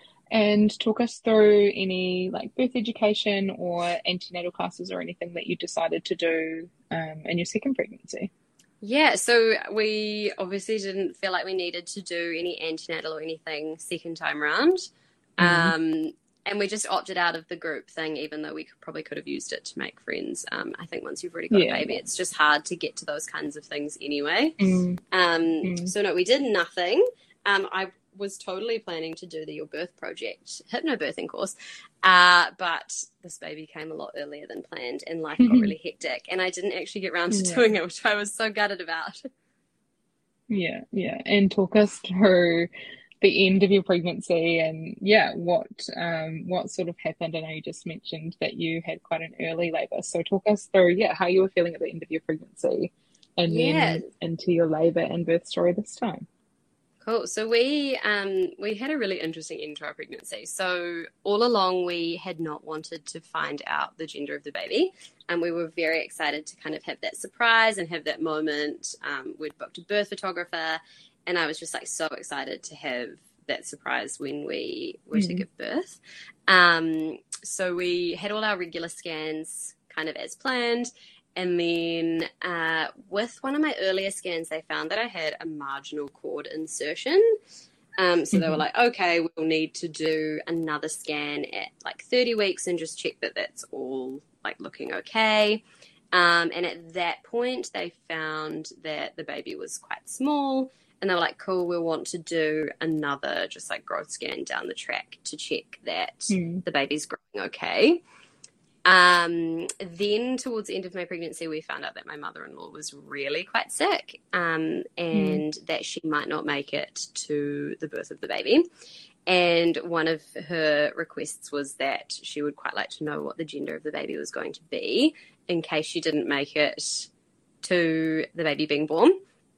And talk us through any like birth education or antenatal classes or anything that you decided to do um, in your second pregnancy. Yeah, so we obviously didn't feel like we needed to do any antenatal or anything second time round. Mm-hmm. Um, and we just opted out of the group thing, even though we could, probably could have used it to make friends. Um, I think once you've already got yeah. a baby, it's just hard to get to those kinds of things anyway. Mm-hmm. Um, mm-hmm. So no, we did nothing. Um, I was totally planning to do the Your Birth Project hypnobirthing course, uh, but this baby came a lot earlier than planned and life got really hectic, and I didn't actually get around to yeah. doing it, which I was so gutted about. Yeah, yeah. And talk us through the end of your pregnancy and, yeah, what um, what sort of happened. I know you just mentioned that you had quite an early labour, so talk us through, yeah, how you were feeling at the end of your pregnancy and yeah. then into your labour and birth story this time. Cool. So we um, we had a really interesting end to our pregnancy. So all along we had not wanted to find out the gender of the baby, and we were very excited to kind of have that surprise and have that moment. Um, we'd booked a birth photographer, and I was just like so excited to have that surprise when we were mm-hmm. to give birth. Um, so we had all our regular scans kind of as planned. And then uh, with one of my earlier scans, they found that I had a marginal cord insertion. Um, so mm-hmm. they were like, okay, we'll need to do another scan at like thirty weeks and just check that that's all like looking okay. Um, and at that point, they found that the baby was quite small. And they were like, cool, we'll want to do another just like growth scan down the track to check that mm. the baby's growing okay. Um, then towards the end of my pregnancy, we found out that my mother-in-law was really quite sick, um, and mm. that she might not make it to the birth of the baby. And one of her requests was that she would quite like to know what the gender of the baby was going to be in case she didn't make it to the baby being born.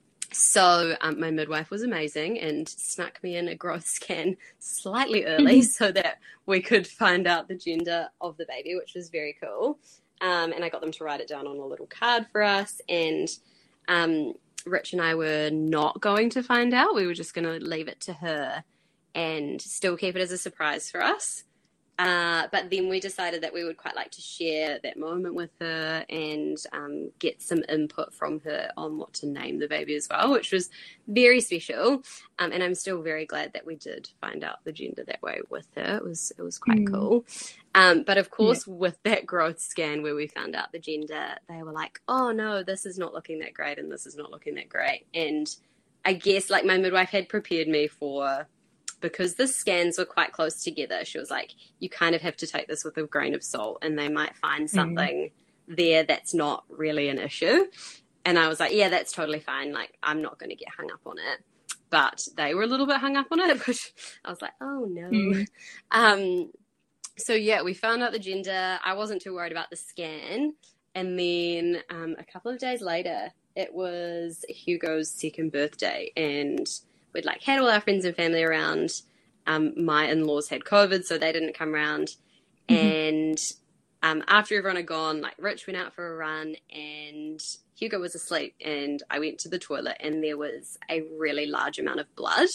So um, my midwife was amazing and snuck me in a growth scan slightly early so that we could find out the gender of the baby, which was very cool. Um, and I got them to write it down on a little card for us. And um, Rich and I were not going to find out. We were just going to leave it to her and still keep it as a surprise for us. Uh, but then we decided that we would quite like to share that moment with her and um, get some input from her on what to name the baby as well, which was very special. Um, and I'm still very glad that we did find out the gender that way with her. It was it was quite mm. cool. Um, but of course, yeah. with that growth scan where we found out the gender, they were like, oh no, this is not looking that great and this is not looking that great. And I guess like my midwife had prepared me for, because the scans were quite close together, she was like, you kind of have to take this with a grain of salt and they might find something mm. there that's not really an issue. And I was like, yeah, that's totally fine. Like, I'm not going to get hung up on it. But they were a little bit hung up on it, which I was like, oh no. Mm. Um, so yeah, we found out the gender. I wasn't too worried about the scan. And then um, a couple of days later, it was Hugo's second birthday and we'd like had all our friends and family around. Um, my in-laws had COVID, so they didn't come around. Mm-hmm. And um, after everyone had gone, like Rich went out for a run and Hugo was asleep and I went to the toilet and there was a really large amount of blood.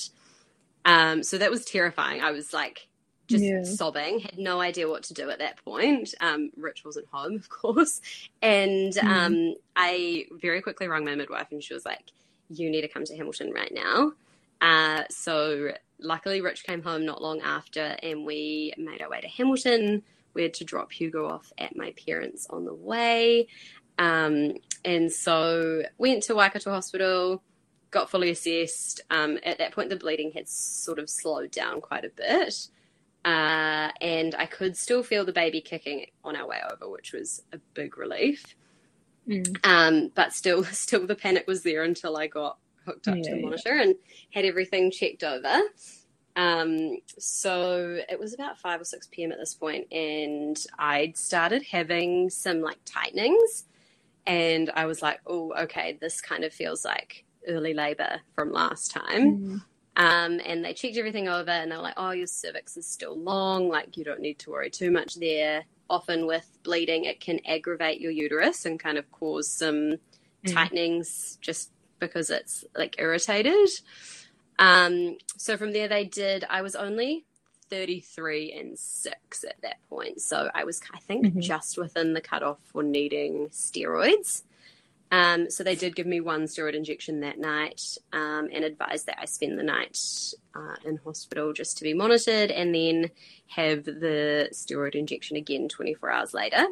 Um, so that was terrifying. I was like just yeah. sobbing, had no idea what to do at that point. Um, Rich wasn't home, of course. And mm-hmm. um, I very quickly rang my midwife and she was like, you need to come to Hamilton right now. Uh, so luckily Rich came home not long after and we made our way to Hamilton. We had to drop Hugo off at my parents' on the way. Um, and so went to Waikato Hospital, got fully assessed. Um, at that point, the bleeding had sort of slowed down quite a bit. Uh, and I could still feel the baby kicking on our way over, which was a big relief. Mm. Um, but still, still the panic was there until I got hooked up yeah, to the monitor yeah. and had everything checked over. Um, so it was about five or six p.m. at this point, and I'd started having some like tightenings, and I was like, oh, okay, this kind of feels like early labor from last time. Mm-hmm. Um, and they checked everything over and they were like, oh, your cervix is still long. Like, you don't need to worry too much there. Often with bleeding, it can aggravate your uterus and kind of cause some mm-hmm. tightenings just because it's like irritated. Um, so from there they did, I was only thirty-three and six at that point. So I was, I think, mm-hmm. just within the cutoff for needing steroids. Um, so they did give me one steroid injection that night, um, and advised that I spend the night, uh, in hospital just to be monitored and then have the steroid injection again twenty-four hours later.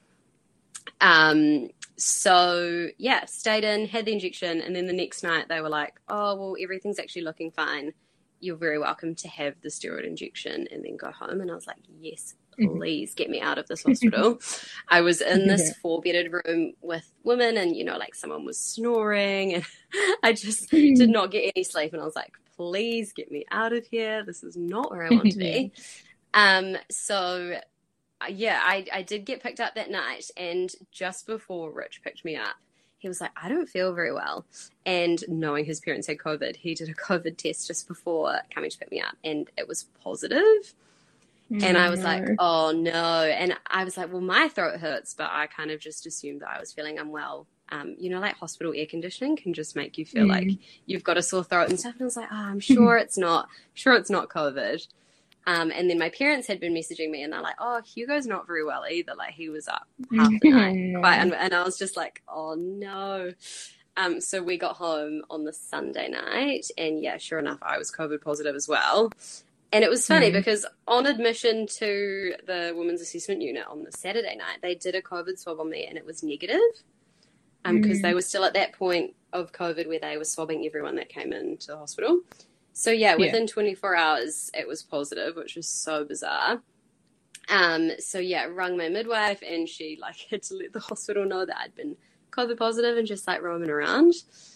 Um, so yeah, stayed in, had the injection, and then the next night they were like, oh, well, everything's actually looking fine. You're very welcome to have the steroid injection and then go home. And I was like, yes, please get me out of this hospital. I was in this four-bedded room with women and, you know, like someone was snoring and I just did not get any sleep. And I was like, please get me out of here. This is not where I want to be. Um, so, yeah, I, I did get picked up that night. And just before Rich picked me up, he was like, I don't feel very well. And knowing his parents had COVID, he did a COVID test just before coming to pick me up. And it was positive. And I was no. like, oh, no. And I was like, well, my throat hurts, but I kind of just assumed that I was feeling unwell. Um, you know, like hospital air conditioning can just make you feel mm. like you've got a sore throat and stuff. And I was like, oh, I'm sure it's not, sure it's not COVID. Um, and then my parents had been messaging me and they're like, oh, Hugo's not very well either. Like he was up half the night. Quite un- and I was just like, oh, no. Um, so we got home on the Sunday night and yeah, sure enough, I was COVID positive as well. And it was funny mm. because on admission to the women's assessment unit on the Saturday night, they did a COVID swab on me and it was negative um, because mm. they were still at that point of COVID where they were swabbing everyone that came into the hospital. So, yeah, within yeah. twenty-four hours, it was positive, which was so bizarre. Um, so, yeah, rung my midwife and she, like, had to let the hospital know that I'd been COVID positive and just, like, roaming around.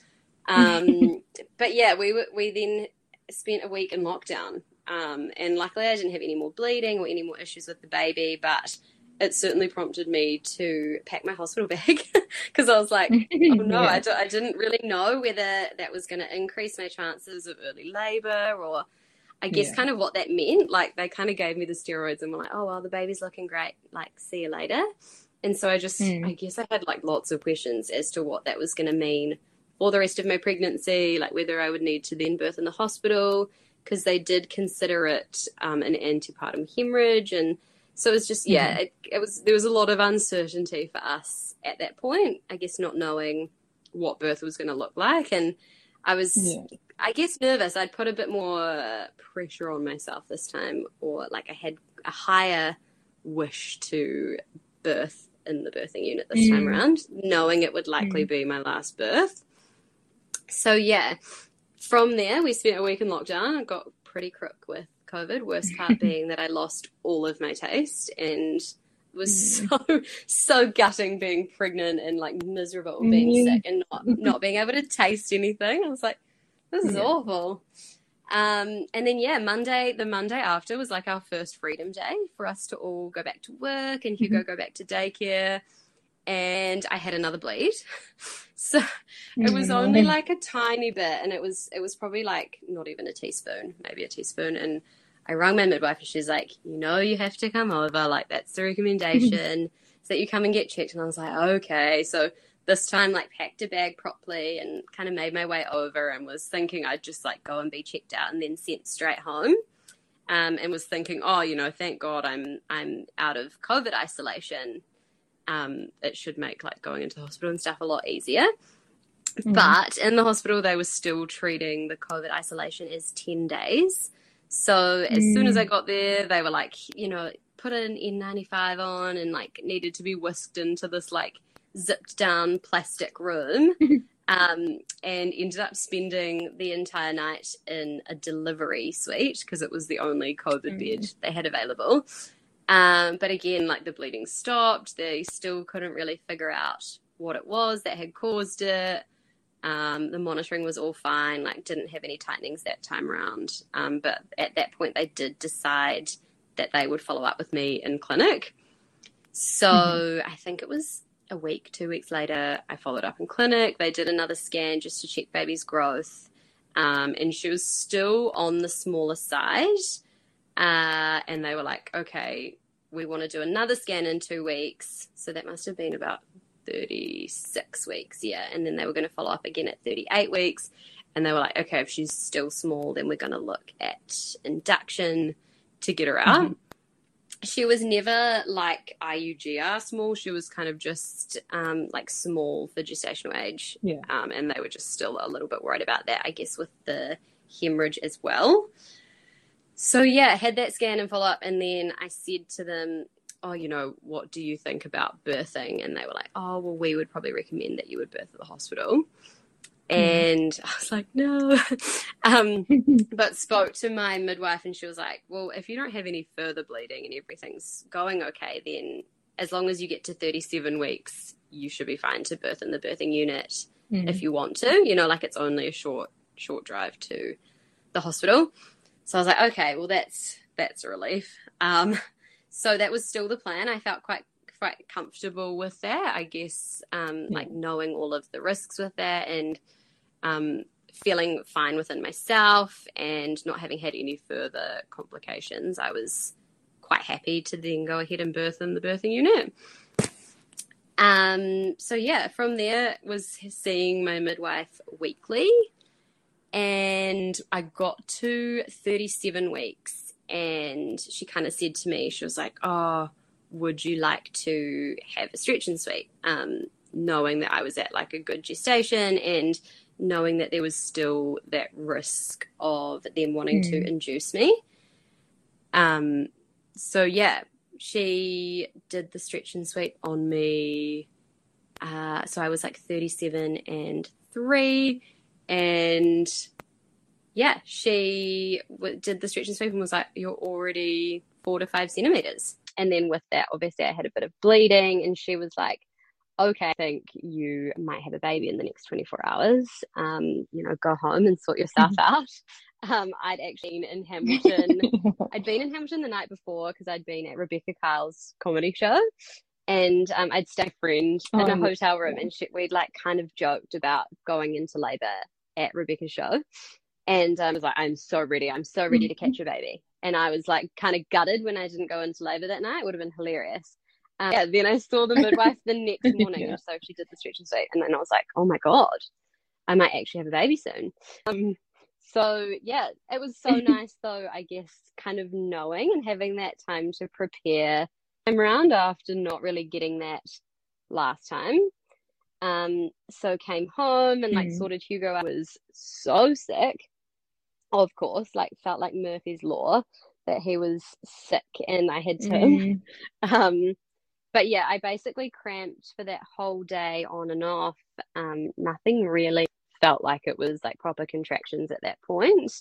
Um, but, yeah, we we then spent a week in lockdown. Um, and luckily I didn't have any more bleeding or any more issues with the baby, but it certainly prompted me to pack my hospital bag because I was like, oh no, yeah. I, do, I didn't really know whether that was going to increase my chances of early labor or I guess yeah. kind of what that meant. Like they kind of gave me the steroids and were like, oh, well, the baby's looking great. Like, see you later. And so I just, mm. I guess I had like lots of questions as to what that was going to mean for the rest of my pregnancy, like whether I would need to then birth in the hospital, because they did consider it um, an antepartum hemorrhage. And so it was just, yeah, mm-hmm. it, it was, there was a lot of uncertainty for us at that point, I guess, not knowing what birth was going to look like. And I was, yeah. I guess, nervous. I'd put a bit more pressure on myself this time, or like I had a higher wish to birth in the birthing unit this mm. time around, knowing it would likely mm. be my last birth. So yeah, from there we spent a week in lockdown. I got pretty crook with COVID, worst part being that I lost all of my taste, and it was mm. so so gutting being pregnant and like miserable being mm. sick and not, not being able to taste anything. I was like, this is yeah. awful. Um, and then, yeah, Monday, the Monday after was like our first freedom day for us to all go back to work and Hugo mm-hmm. go back to daycare. And I had another bleed. So it was only like a tiny bit. And it was, it was probably like not even a teaspoon, maybe a teaspoon. And I rang my midwife and she's like, you know, you have to come over. Like, that's the recommendation, so that you come and get checked. And I was like, okay. So this time, like, packed a bag properly and kind of made my way over and was thinking I'd just, like, go and be checked out and then sent straight home, um, and was thinking, oh, you know, thank God I'm I'm out of COVID isolation. Um, it should make, like, going into the hospital and stuff a lot easier. Mm-hmm. But in the hospital, they were still treating the COVID isolation as ten days. So as mm. soon as I got there, they were like, you know, put an N ninety-five on and, like, needed to be whisked into this, like, zipped down plastic room, um, and ended up spending the entire night in a delivery suite because it was the only COVID mm. bed they had available. Um, but again, like, the bleeding stopped. They still couldn't really figure out what it was that had caused it. Um, the monitoring was all fine, like, didn't have any tightenings that time around. Um, but at that point they did decide that they would follow up with me in clinic. So mm-hmm. I think it was a week, two weeks later, I followed up in clinic. They did another scan just to check baby's growth. Um, and she was still on the smaller side. Uh, and they were like, okay, we want to do another scan in two weeks. So that must have been about thirty-six weeks. Yeah. And then they were going to follow up again at thirty-eight weeks. And they were like, okay, if she's still small, then we're going to look at induction to get her out. Mm-hmm. She was never like I U G R small. She was kind of just um, like small for gestational age. Yeah. Um, and they were just still a little bit worried about that, I guess, with the hemorrhage as well. So, yeah, I had that scan and follow up. And then I said to them, oh, you know, what do you think about birthing? And they were like, oh, well, we would probably recommend that you would birth at the hospital. And I was like, no. um, but spoke to my midwife and she was like, well, if you don't have any further bleeding and everything's going okay, then as long as you get to thirty-seven weeks, you should be fine to birth in the birthing unit mm. if you want to. You know, like, it's only a short, short drive to the hospital. So I was like, okay, well, that's that's a relief. Um, so that was still the plan. I felt quite quite comfortable with that, I guess, um, yeah. like knowing all of the risks with that and um, feeling fine within myself and not having had any further complications. I was quite happy to then go ahead and birth in the birthing unit. Um, so, yeah, from there was seeing my midwife weekly. And I got to thirty-seven weeks and she kind of said to me, she was like, oh, would you like to have a stretch and sweep? Um, knowing that I was at like a good gestation and knowing that there was still that risk of them wanting mm. to induce me. Um, so yeah, she did the stretch and sweep on me. Uh, so I was like thirty-seven and three. And yeah, she w- did the stretch and sweep and was like, you're already four to five centimeters. And then with that, obviously I had a bit of bleeding and she was like, okay, I think you might have a baby in the next twenty-four hours. Um, you know, go home and sort yourself out. Um, I'd actually been in Hamilton. I'd been in Hamilton the night before because I'd been at Rebecca Kyle's comedy show. And um, I'd stayed with a friend in oh, a hotel room yeah. and she, we'd like kind of joked about going into labour at Rebecca's show. And um, I was like, I'm so ready. I'm so ready to catch a baby. And I was like kind of gutted when I didn't go into labour that night. It would have been hilarious. Um, yeah, then I saw the midwife the next morning. yeah. And so she did the stretch and sweep. And then I was like, oh my God, I might actually have a baby soon. Um, So yeah, it was so nice though, I guess, kind of knowing and having that time to prepare time around after not really getting that last time. Um, so came home and like Mm. sorted Hugo. I was so sick, of course, like felt like Murphy's Law that he was sick and I had to. Mm. Um, but yeah, I basically cramped for that whole day on and off. Um, nothing really felt like it was like proper contractions at that point.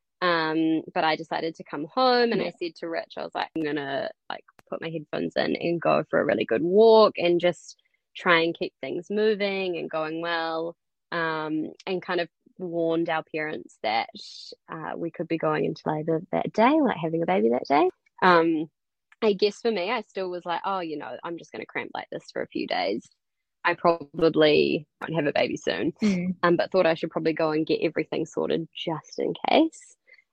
Um, but I decided to come home and Yeah. I said to Rich, I was like, I'm gonna like put my headphones in and go for a really good walk and just try and keep things moving and going well. Um, and kind of warned our parents that uh, we could be going into labor that day, like having a baby that day. Um, I guess for me, I still was like, oh, you know, I'm just going to cramp like this for a few days. I probably won't have a baby soon, Mm. um, but thought I should probably go and get everything sorted just in case.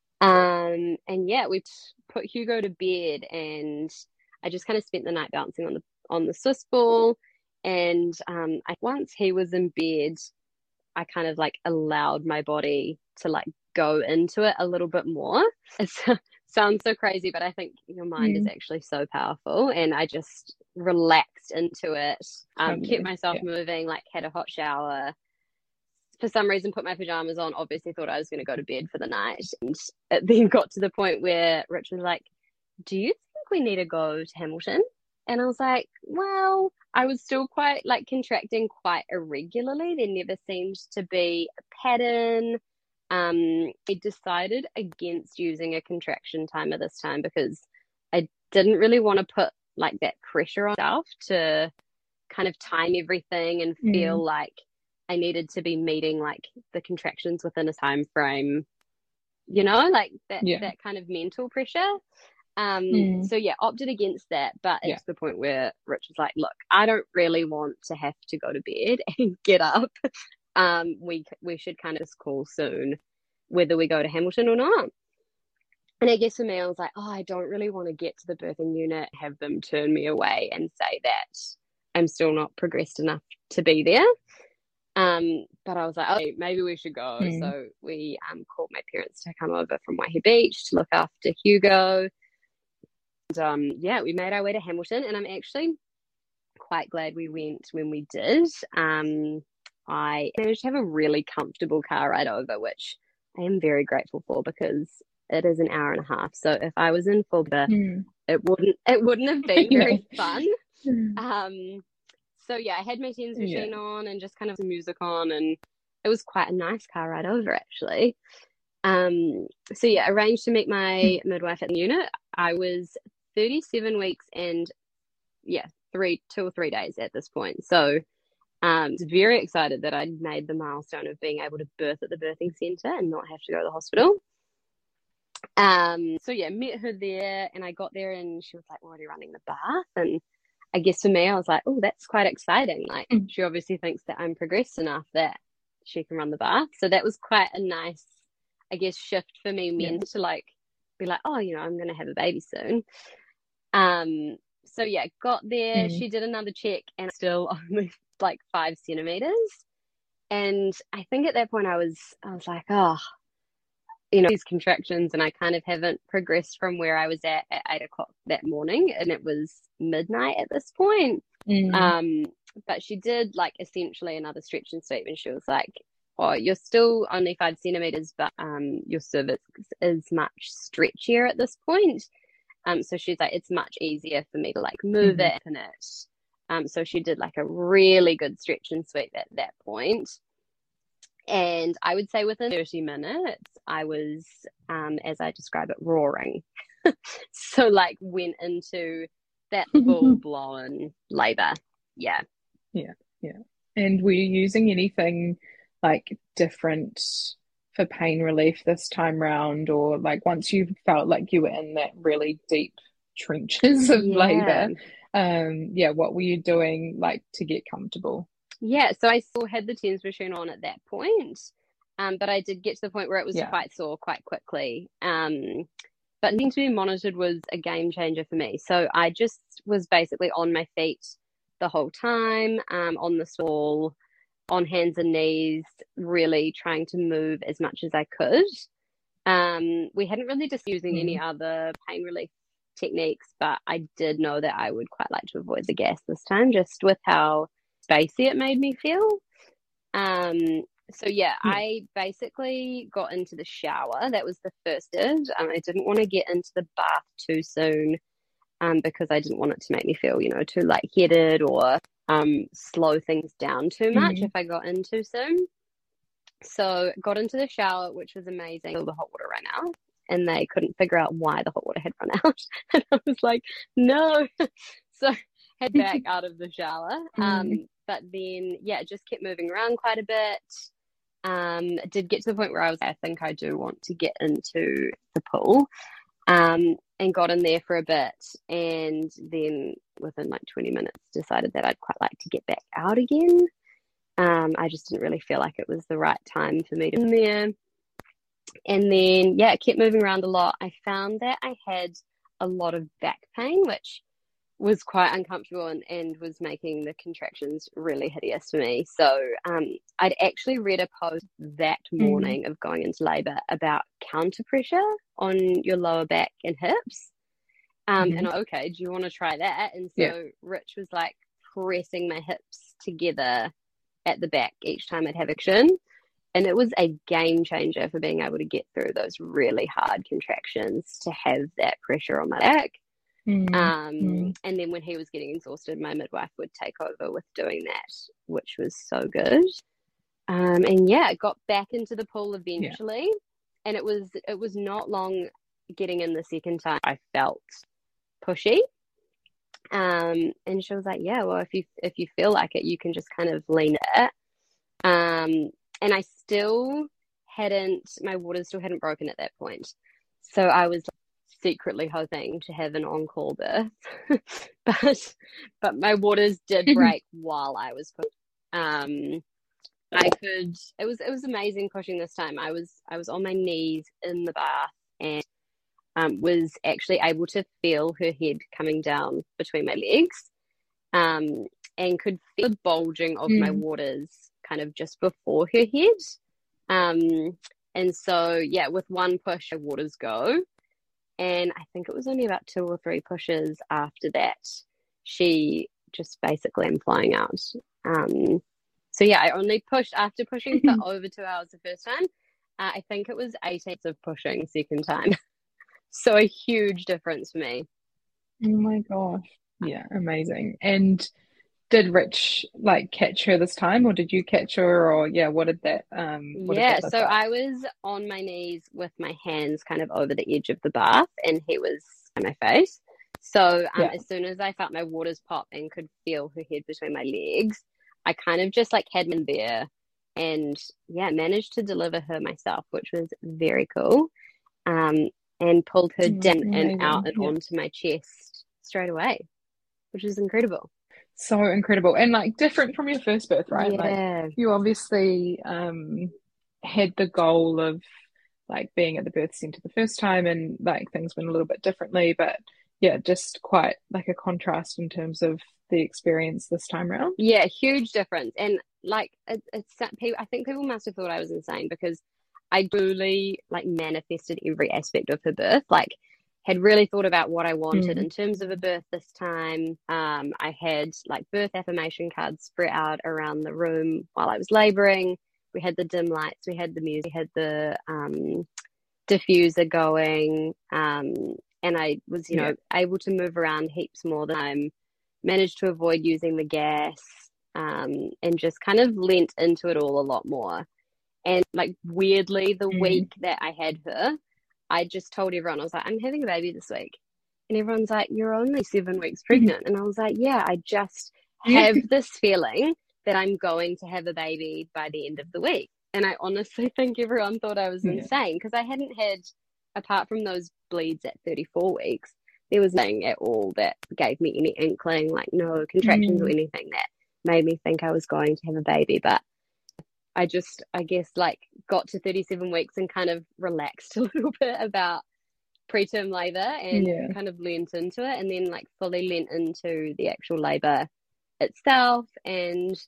Um, and yeah, we put Hugo to bed and I just kind of spent the night bouncing on the on the Swiss ball. And um, I, once he was in bed, I kind of like allowed my body to like go into it a little bit more. It sounds so crazy, but I think your mind Mm. is actually so powerful. And I just relaxed into it, um, Totally. kept myself Yeah. moving, like had a hot shower. For some reason, put my pajamas on, obviously thought I was going to go to bed for the night. And it then got to the point where Rich was like, do you think we need to go to Hamilton? And I was like, well, I was still quite like contracting quite irregularly. There never seemed to be a pattern. Um, I decided against using a contraction timer this time because I didn't really want to put like that pressure on myself to kind of time everything and feel Mm. like I needed to be meeting like the contractions within a time frame, you know, like that, Yeah. that kind of mental pressure. Um, Mm. so yeah, opted against that, but Yeah. it's the point where Rich was like, look, I don't really want to have to go to bed and get up. Um, we, we should kind of just call soon whether we go to Hamilton or not. And I guess for me, I was like, oh, I don't really want to get to the birthing unit, have them turn me away and say that I'm still not progressed enough to be there. Um, but I was like, oh, maybe we should go. Mm. So we um, called my parents to come over from Waihi Beach to look after Hugo. And um, yeah, we made our way to Hamilton, and I'm actually quite glad we went when we did. Um, I managed to have a really comfortable car ride over, which I am very grateful for because it is an hour and a half. So if I was in full bed, Mm. it wouldn't it wouldn't have been very Yeah. fun. Mm. Um, so yeah, I had my Tens Yeah. machine on and just kind of some music on, and it was quite a nice car ride over actually. Um, so yeah, arranged to meet my midwife at the unit. I was thirty-seven weeks and yeah, three, two or three days at this point. So um, was very excited that I'd made the milestone of being able to birth at the birthing centre and not have to go to the hospital. Um, so yeah, met her there, and I got there and she was like already running the bath, and I guess for me I was like, oh, that's quite exciting. Like Mm. she obviously thinks that I'm progressed enough that she can run the bath. So that was quite a nice, I guess, shift for me Yeah. meant to like be like, oh, you know, I'm gonna have a baby soon. Um, so yeah, got there, Mm. she did another check and still only like five centimeters. And I think at that point I was I was like, oh, you know, these contractions, and I kind of haven't progressed from where I was at at eight o'clock that morning, and it was midnight at this point. Mm. Um, but she did like essentially another stretch and sweep, and she was like, oh, you're still only five centimeters, but um, your cervix is much stretchier at this point. Um, so she's like, it's much easier for me to like move Mhm. it and it. Um, so she did like a really good stretch and sweep at that point. And I would say within thirty minutes, I was, um, as I describe it, roaring. So like went into that full blown labor. Yeah. And were you using anything like different for pain relief this time round, or like once you felt like you were in that really deep trenches of Yeah. labor, um, yeah, what were you doing like to get comfortable? Yeah, so I still had the Tens machine on at that point, um, but I did get to the point where it was Yeah. quite sore quite quickly. Um, but needing to be monitored was a game changer for me. So I just was basically on my feet the whole time, um, on the wall, on hands and knees, really trying to move as much as I could. Um, we hadn't really just using mm. any other pain relief techniques, but I did know that I would quite like to avoid the gas this time, just with how spacey it made me feel. Um, so yeah, yeah, I basically got into the shower. That was the first did. Um, I didn't want to get into the bath too soon, um, because I didn't want it to make me feel, you know, too lightheaded or um slow things down too much mm. if I got in too soon. So got into the shower, which was amazing. All the hot water ran out, and they couldn't figure out why the hot water had run out. And I was like, no. So head back out of the shower. Um, mm. But then, yeah, just kept moving around quite a bit. Um, did get to the point where I was, I think I do want to get into the pool. Um, and got in there for a bit, and then within like twenty minutes decided that I'd quite like to get back out again. Um, I just didn't really feel like it was the right time for me to be in there. And then, yeah, it kept moving around a lot. I found that I had a lot of back pain, which was quite uncomfortable and, and was making the contractions really hideous for me. So um, I'd actually read a post that morning mm-hmm. of going into labour about counter pressure on your lower back and hips. Um, mm-hmm. And I, okay, do you want to try that? And so yeah. Rich was like pressing my hips together at the back each time I'd have action. And it was a game changer for being able to get through those really hard contractions, to have that pressure on my back. Mm-hmm. Um, mm. And then when he was getting exhausted, my midwife would take over with doing that, which was so good. Um, and yeah, got back into the pool eventually. Yeah. And it was, it was not long getting in the second time I felt pushy. Um, and she was like, yeah, well, if you, if you feel like it, you can just kind of lean it. Um, and I still hadn't, my waters still hadn't broken at that point. So I was secretly hoping to have an on-call birth, but but my waters did break while I was pushing. Um, I could. It was it was amazing pushing this time. I was I was on my knees in the bath and um, was actually able to feel her head coming down between my legs, um, and could feel the bulging of mm. my waters kind of just before her head. Um, and so yeah, with one push, her waters go. And I think it was only about two or three pushes after that, she just basically am flying out. Um, so yeah, I only pushed after pushing for over two hours the first time. Uh, I think it was eighteen of pushing second time. So a huge difference for me. Oh my gosh. Yeah, amazing. And did Rich like catch her this time, or did you catch her, or yeah, what did that um what yeah did that so like? I was on my knees with my hands kind of over the edge of the bath, and he was on my face. So um, yeah. as soon as I felt my waters pop and could feel her head between my legs, I kind of just like had him there, and yeah, managed to deliver her myself, which was very cool. Um, and pulled her mm, down amazing. and out and yeah. onto my chest straight away, which was incredible. So incredible, and like different from your first birth, right? Yeah. Like you obviously um had the goal of like being at the birth center the first time, and like things went a little bit differently, but yeah, just quite like a contrast in terms of the experience this time around. Yeah, huge difference. And like it, it's people, I think people must have thought I was insane, because I truly like manifested every aspect of her birth. Like had really thought about what I wanted mm. in terms of a birth this time. Um, I had like birth affirmation cards spread out around the room while I was labouring. We had the dim lights, we had the music, we had the um, diffuser going, um, and I was, you yeah. know, able to move around heaps more than I managed to avoid using the gas, um, and just kind of lent into it all a lot more. And like weirdly, the mm. week that I had her, I just told everyone, I was like, I'm having a baby this week. And everyone's like, you're only seven weeks pregnant. And I was like, yeah, I just have this feeling that I'm going to have a baby by the end of the week. And I honestly think everyone thought I was yeah. insane, because I hadn't had, apart from those bleeds at thirty-four weeks, there was nothing at all that gave me any inkling, like no contractions mm. or anything that made me think I was going to have a baby. But I just, I guess, like got to thirty-seven weeks and kind of relaxed a little bit about preterm labour and yeah. kind of lent into it, and then like fully lent into the actual labour itself. And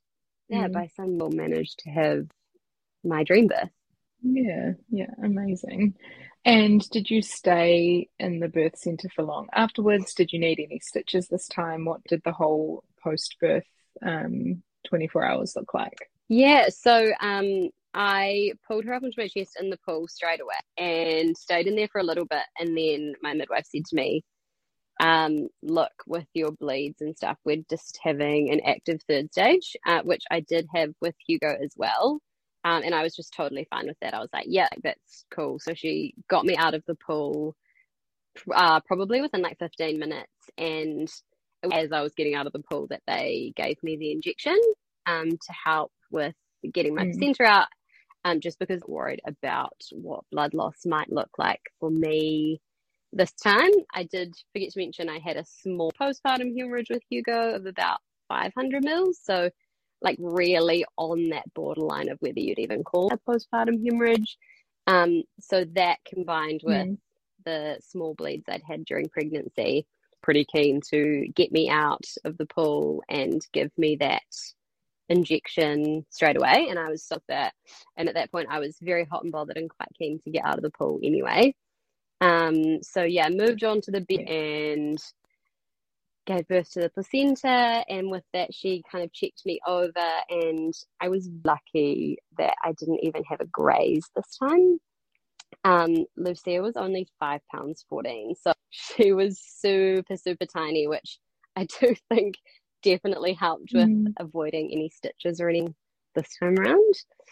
yeah, Mm. by some will manage to have my dream birth. Yeah, yeah, amazing. And did you stay in the birth centre for long afterwards? Did you need any stitches this time? What did the whole post-birth um, twenty-four hours look like? Yeah, so um, I pulled her up into my chest in the pool straight away and stayed in there for a little bit. And then my midwife said to me, um, look, with your bleeds and stuff, we're just having an active third stage, uh, which I did have with Hugo as well. Um, and I was just totally fine with that. I was like, yeah, that's cool. So she got me out of the pool uh, probably within like fifteen minutes. And as I was getting out of the pool, that they gave me the injection um, to help with getting my Mm. placenta out, um, just because I'm worried about what blood loss might look like for me this time. I did forget to mention I had a small postpartum hemorrhage with Hugo of about five hundred mils. So like really on that borderline of whether you'd even call it a postpartum hemorrhage. Um, so that combined with Mm. the small bleeds I'd had during pregnancy, pretty keen to get me out of the pool and give me that injection straight away. And I was so that. And at that point, I was very hot and bothered and quite keen to get out of the pool anyway. Um, so yeah, moved on to the bed and gave birth to the placenta, and with that she kind of checked me over, and I was lucky that I didn't even have a graze this time. Um, Lucia was only five pounds fourteen, so she was super super tiny, which I do think definitely helped with Mm. avoiding any stitches or anything this time around.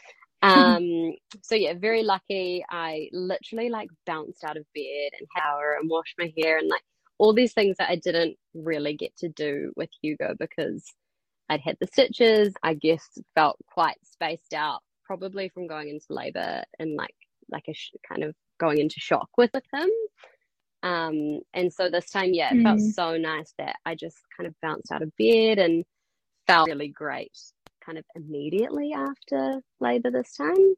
Um, so yeah, very lucky. I literally like bounced out of bed and shower and washed my hair and like all these things that I didn't really get to do with Hugo because I'd had the stitches. I guess felt quite spaced out, probably from going into labor and like like a sh- kind of going into shock with, with him. Um, and so this time, yeah, it felt Mm. so nice that I just kind of bounced out of bed and felt really great kind of immediately after labor this time.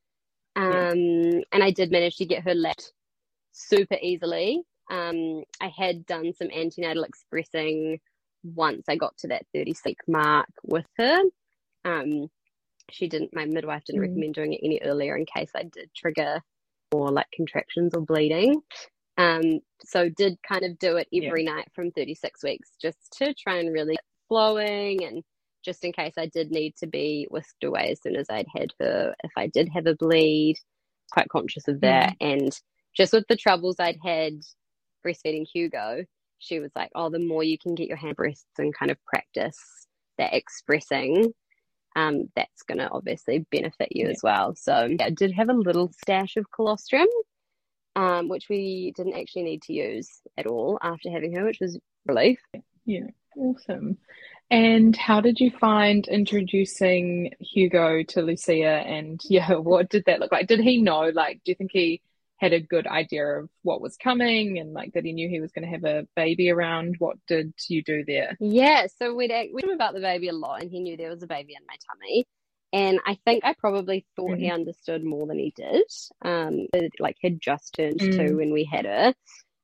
Um, and I did manage to get her left super easily. Um, I had done some antenatal expressing once I got to that thirty week mark with her. Um, she didn't, my midwife didn't Mm. recommend doing it any earlier in case I did trigger or like contractions or bleeding. Um, so did kind of do it every night from thirty-six weeks just to try and really get flowing, and just in case I did need to be whisked away as soon as I'd had her, if I did have a bleed, quite conscious of that. Mm. And just with the troubles I'd had breastfeeding Hugo, she was like, oh, the more you can get your hand breasts and kind of practice that expressing, um, that's going to obviously benefit you Yeah. as well. So yeah, I did have a little stash of colostrum, um, which we didn't actually need to use at all after having her, which was relief. Yeah, awesome. And how did you find introducing Hugo to Lucia? And yeah, what did that look like? Did he know, like, do you think he had a good idea of what was coming and like that he knew he was going to have a baby around? What did you do there? Yeah, so we'd we talked about the baby a lot, and he knew there was a baby in my tummy. And I think I probably thought Mm. he understood more than he did. Um, like had just turned Mm. two when we had her.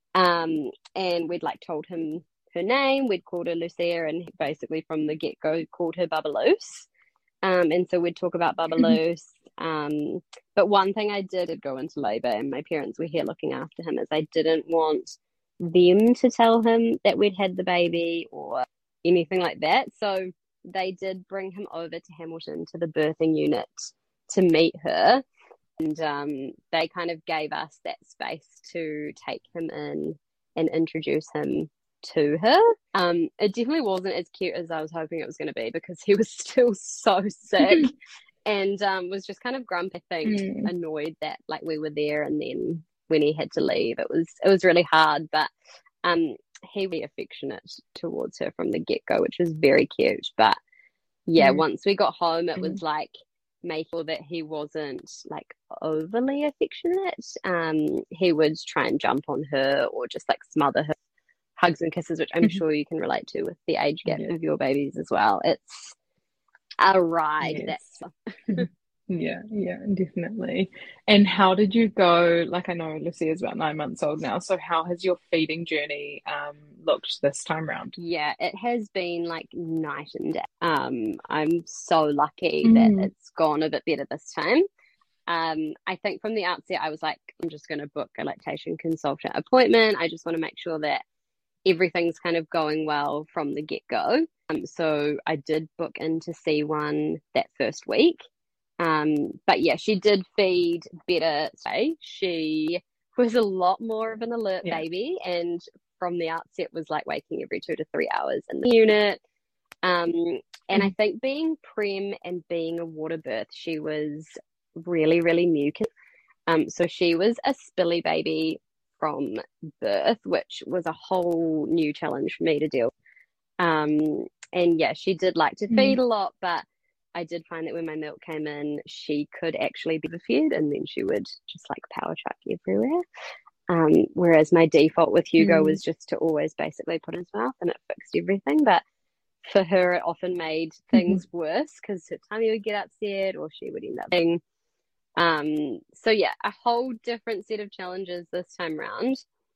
Um, and we'd like told him her name. We'd called her Lucia, and he basically from the get go called her Bubba Loose. Um, and so we'd talk about Bubba Loose. Um, but one thing I did, did go into labour, and my parents were here looking after him, is I didn't want them to tell him that we'd had the baby or anything like that. So they did bring him over to Hamilton to the birthing unit to meet her. And um, they kind of gave us that space to take him in and introduce him to her. Um, it definitely wasn't as cute as I was hoping it was going to be, because he was still so sick and um, was just kind of grumpy, I think, Mm. annoyed that like we were there, and then when he had to leave, it was it was really hard. But um, he was affectionate towards her from the get-go, which was very cute. But yeah, Mm. once we got home, it Mm. was like make sure that he wasn't like overly affectionate. Um, he would try and jump on her or just like smother her, hugs and kisses, which I'm Mhm. sure you can relate to with the age gap Yeah. of your babies as well. It's a ride. Yes. That's Yeah, yeah, definitely. And how did you go? Like, I know Lucy is about nine months old now, so how has your feeding journey um looked this time round? Yeah, it has been like night and day. Um, I'm so lucky that Mm. it's gone a bit better this time. Um, I think from the outset, I was like, I'm just going to book a lactation consultant appointment. I just want to make sure that everything's kind of going well from the get-go. Um, so I did book in to see one that first week. Um, but yeah, she did feed better today. She was a lot more of an alert Yeah. baby, and from the outset was like waking every two to three hours in the unit. Um, and I Mm. think being prem and being a water birth, she was really, really mucus. Um, so she was a spilly baby from birth, which was a whole new challenge for me to deal with. Um, and yeah, she did like to feed Mm. a lot, but I did find that when my milk came in, she could actually be fed, and then she would just like power chuck everywhere. Um, whereas my default with Hugo Mm. was just to always basically put in his mouth, and it fixed everything. But for her, it often made things worse because her tummy would get upset, or she would end up being. Um, so yeah, a whole different set of challenges this time round.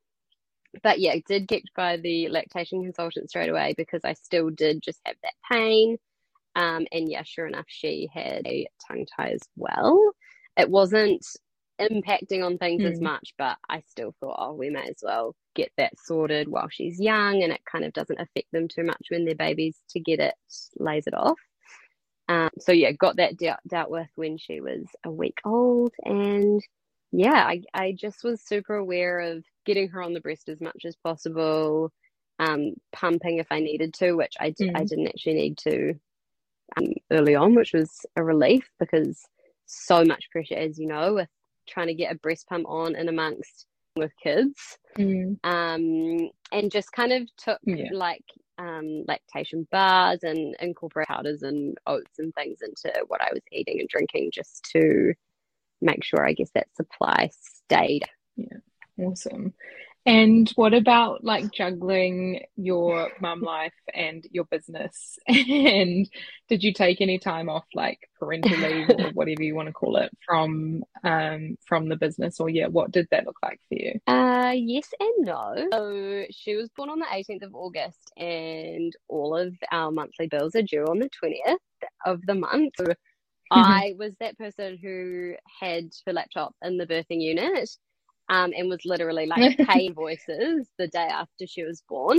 But yeah, did get by the lactation consultant straight away because I still did just have that pain. Um, and yeah, sure enough, she had a tongue tie as well. It wasn't impacting on things as Mm. much, but I still thought, oh, we may as well get that sorted while she's young, and it kind of doesn't affect them too much when they're babies to get it lasered off. Um, so yeah, got that dealt, dealt with when she was a week old, and yeah, I, I just was super aware of getting her on the breast as much as possible, um, pumping if I needed to, which I, d- I Mm. didn't actually need to um, early on, which was a relief because so much pressure, as you know, with trying to get a breast pump on and amongst with kids. Mm. Um, and just kind of took Yeah. like um, lactation bars and incorporate powders and oats and things into what I was eating and drinking just to make sure, I guess, that supply stayed. Yeah, awesome. And what about like juggling your mum life and your business? And did you take any time off, like parental leave or whatever you want to call it, from um from the business? Or yeah, what did that look like for you? Uh, yes and no. So she was born on the eighteenth of August, and all of our monthly bills are due on the twentieth of the month. So I was that person who had her laptop in the birthing unit, um, and was literally like paying voices the day after she was born.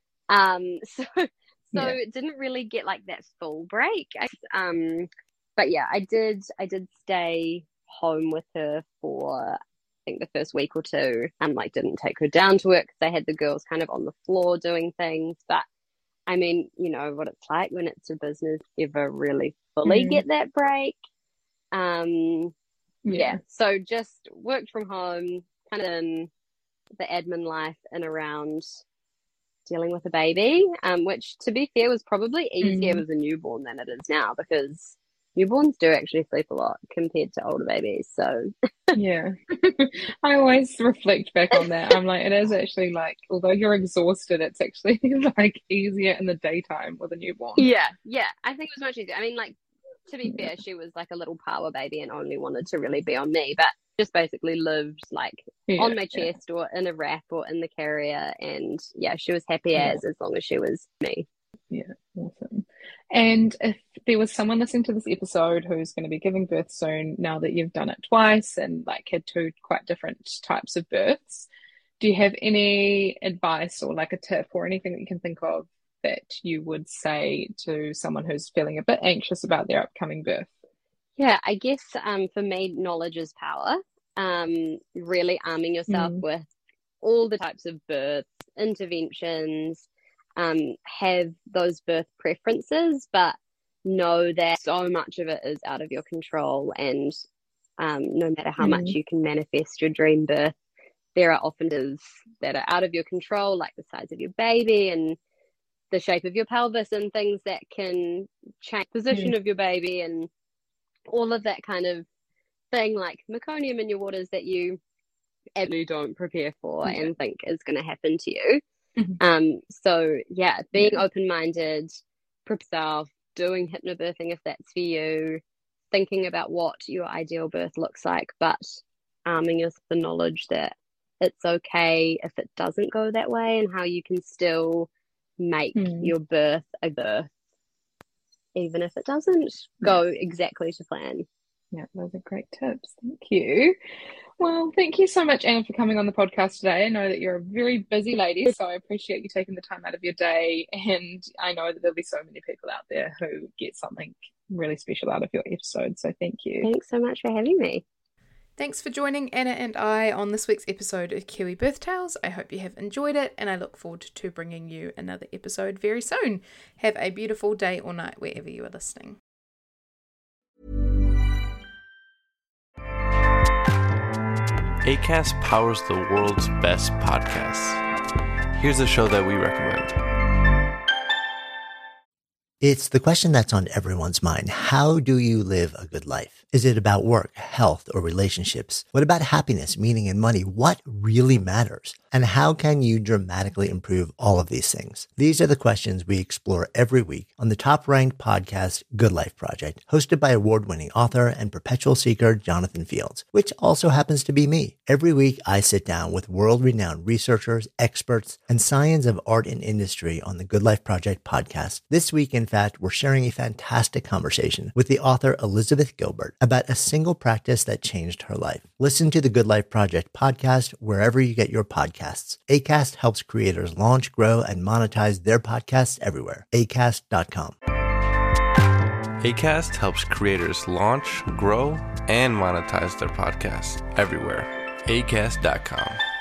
Um, so so Yeah. it didn't really get like that full break. I, um, but yeah, I did I did stay home with her for I think the first week or two, and like didn't take her down to work because I had the girls kind of on the floor doing things. But I mean, you know what it's like when it's a business, ever really fully Mm. get that break. Um, Yeah. yeah, so just worked from home, kind of in the admin life and around dealing with a baby, um, which to be fair was probably easier Mm. as a newborn than it is now because newborns do actually sleep a lot compared to older babies. So Yeah. I always reflect back on that. I'm like, it is actually like, although you're exhausted, it's actually like easier in the daytime with a newborn. yeah, yeah, I think it was much easier. I mean, like, to be Yeah. fair, she was like a little power baby and only wanted to really be on me, but just basically lived like Yeah. on my Yeah. chest or in a wrap or in the carrier, and yeah, she was happy Yeah. as as long as she was me. Yeah, awesome. And if there was someone listening to this episode who's going to be giving birth soon, now that you've done it twice and like had two quite different types of births, do you have any advice or like a tip or anything that you can think of that you would say to someone who's feeling a bit anxious about their upcoming birth? Yeah, I guess um, for me, knowledge is power. Um, really arming yourself Mm. with all the types of births, interventions, um, have those birth preferences, but know that so much of it is out of your control, and um, no matter how much Mm. you can manifest your dream birth, there are often things that are out of your control, like the size of your baby and the shape of your pelvis and things that can change the position of your baby and all of that kind of thing, like meconium in your waters that you absolutely don't prepare for Yeah. and think is going to happen to you. Mhm. Um, so yeah, being Yeah. open-minded, prep yourself, doing hypnobirthing if that's for you, thinking about what your ideal birth looks like, but arming yourself with the knowledge that it's okay if it doesn't go that way, and how you can still make mm. your birth a birth, even if it doesn't go yeah. exactly to plan. Yeah, those are great tips. Thank you. Well, thank you so much, Anna, for coming on the podcast today. I know that you're a very busy lady, so I appreciate you taking the time out of your day. And I know that there'll be so many people out there who get something really special out of your episode. So thank you. Thanks so much for having me. Thanks for joining Anna and I on this week's episode of Kiwi Birth Tales. I hope you have enjoyed it, and I look forward to bringing you another episode very soon. Have a beautiful day or night wherever you are listening. Acast powers the world's best podcasts. Here's a show that we recommend. It's the question that's on everyone's mind. How do you live a good life? Is it about work, health, or relationships? What about happiness, meaning, and money? What really matters? And how can you dramatically improve all of these things? These are the questions we explore every week on the top-ranked podcast, Good Life Project, hosted by award-winning author and perpetual seeker Jonathan Fields, which also happens to be me. Every week, I sit down with world-renowned researchers, experts, and science of art and industry on the Good Life Project podcast. This week, in fact, we're sharing a fantastic conversation with the author Elizabeth Gilbert about a single practice that changed her life. Listen to the Good Life Project podcast wherever you get your podcasts. Acast helps creators launch, grow, and monetize their podcasts everywhere. acast dot com. Acast helps creators launch, grow, and monetize their podcasts everywhere. acast dot com.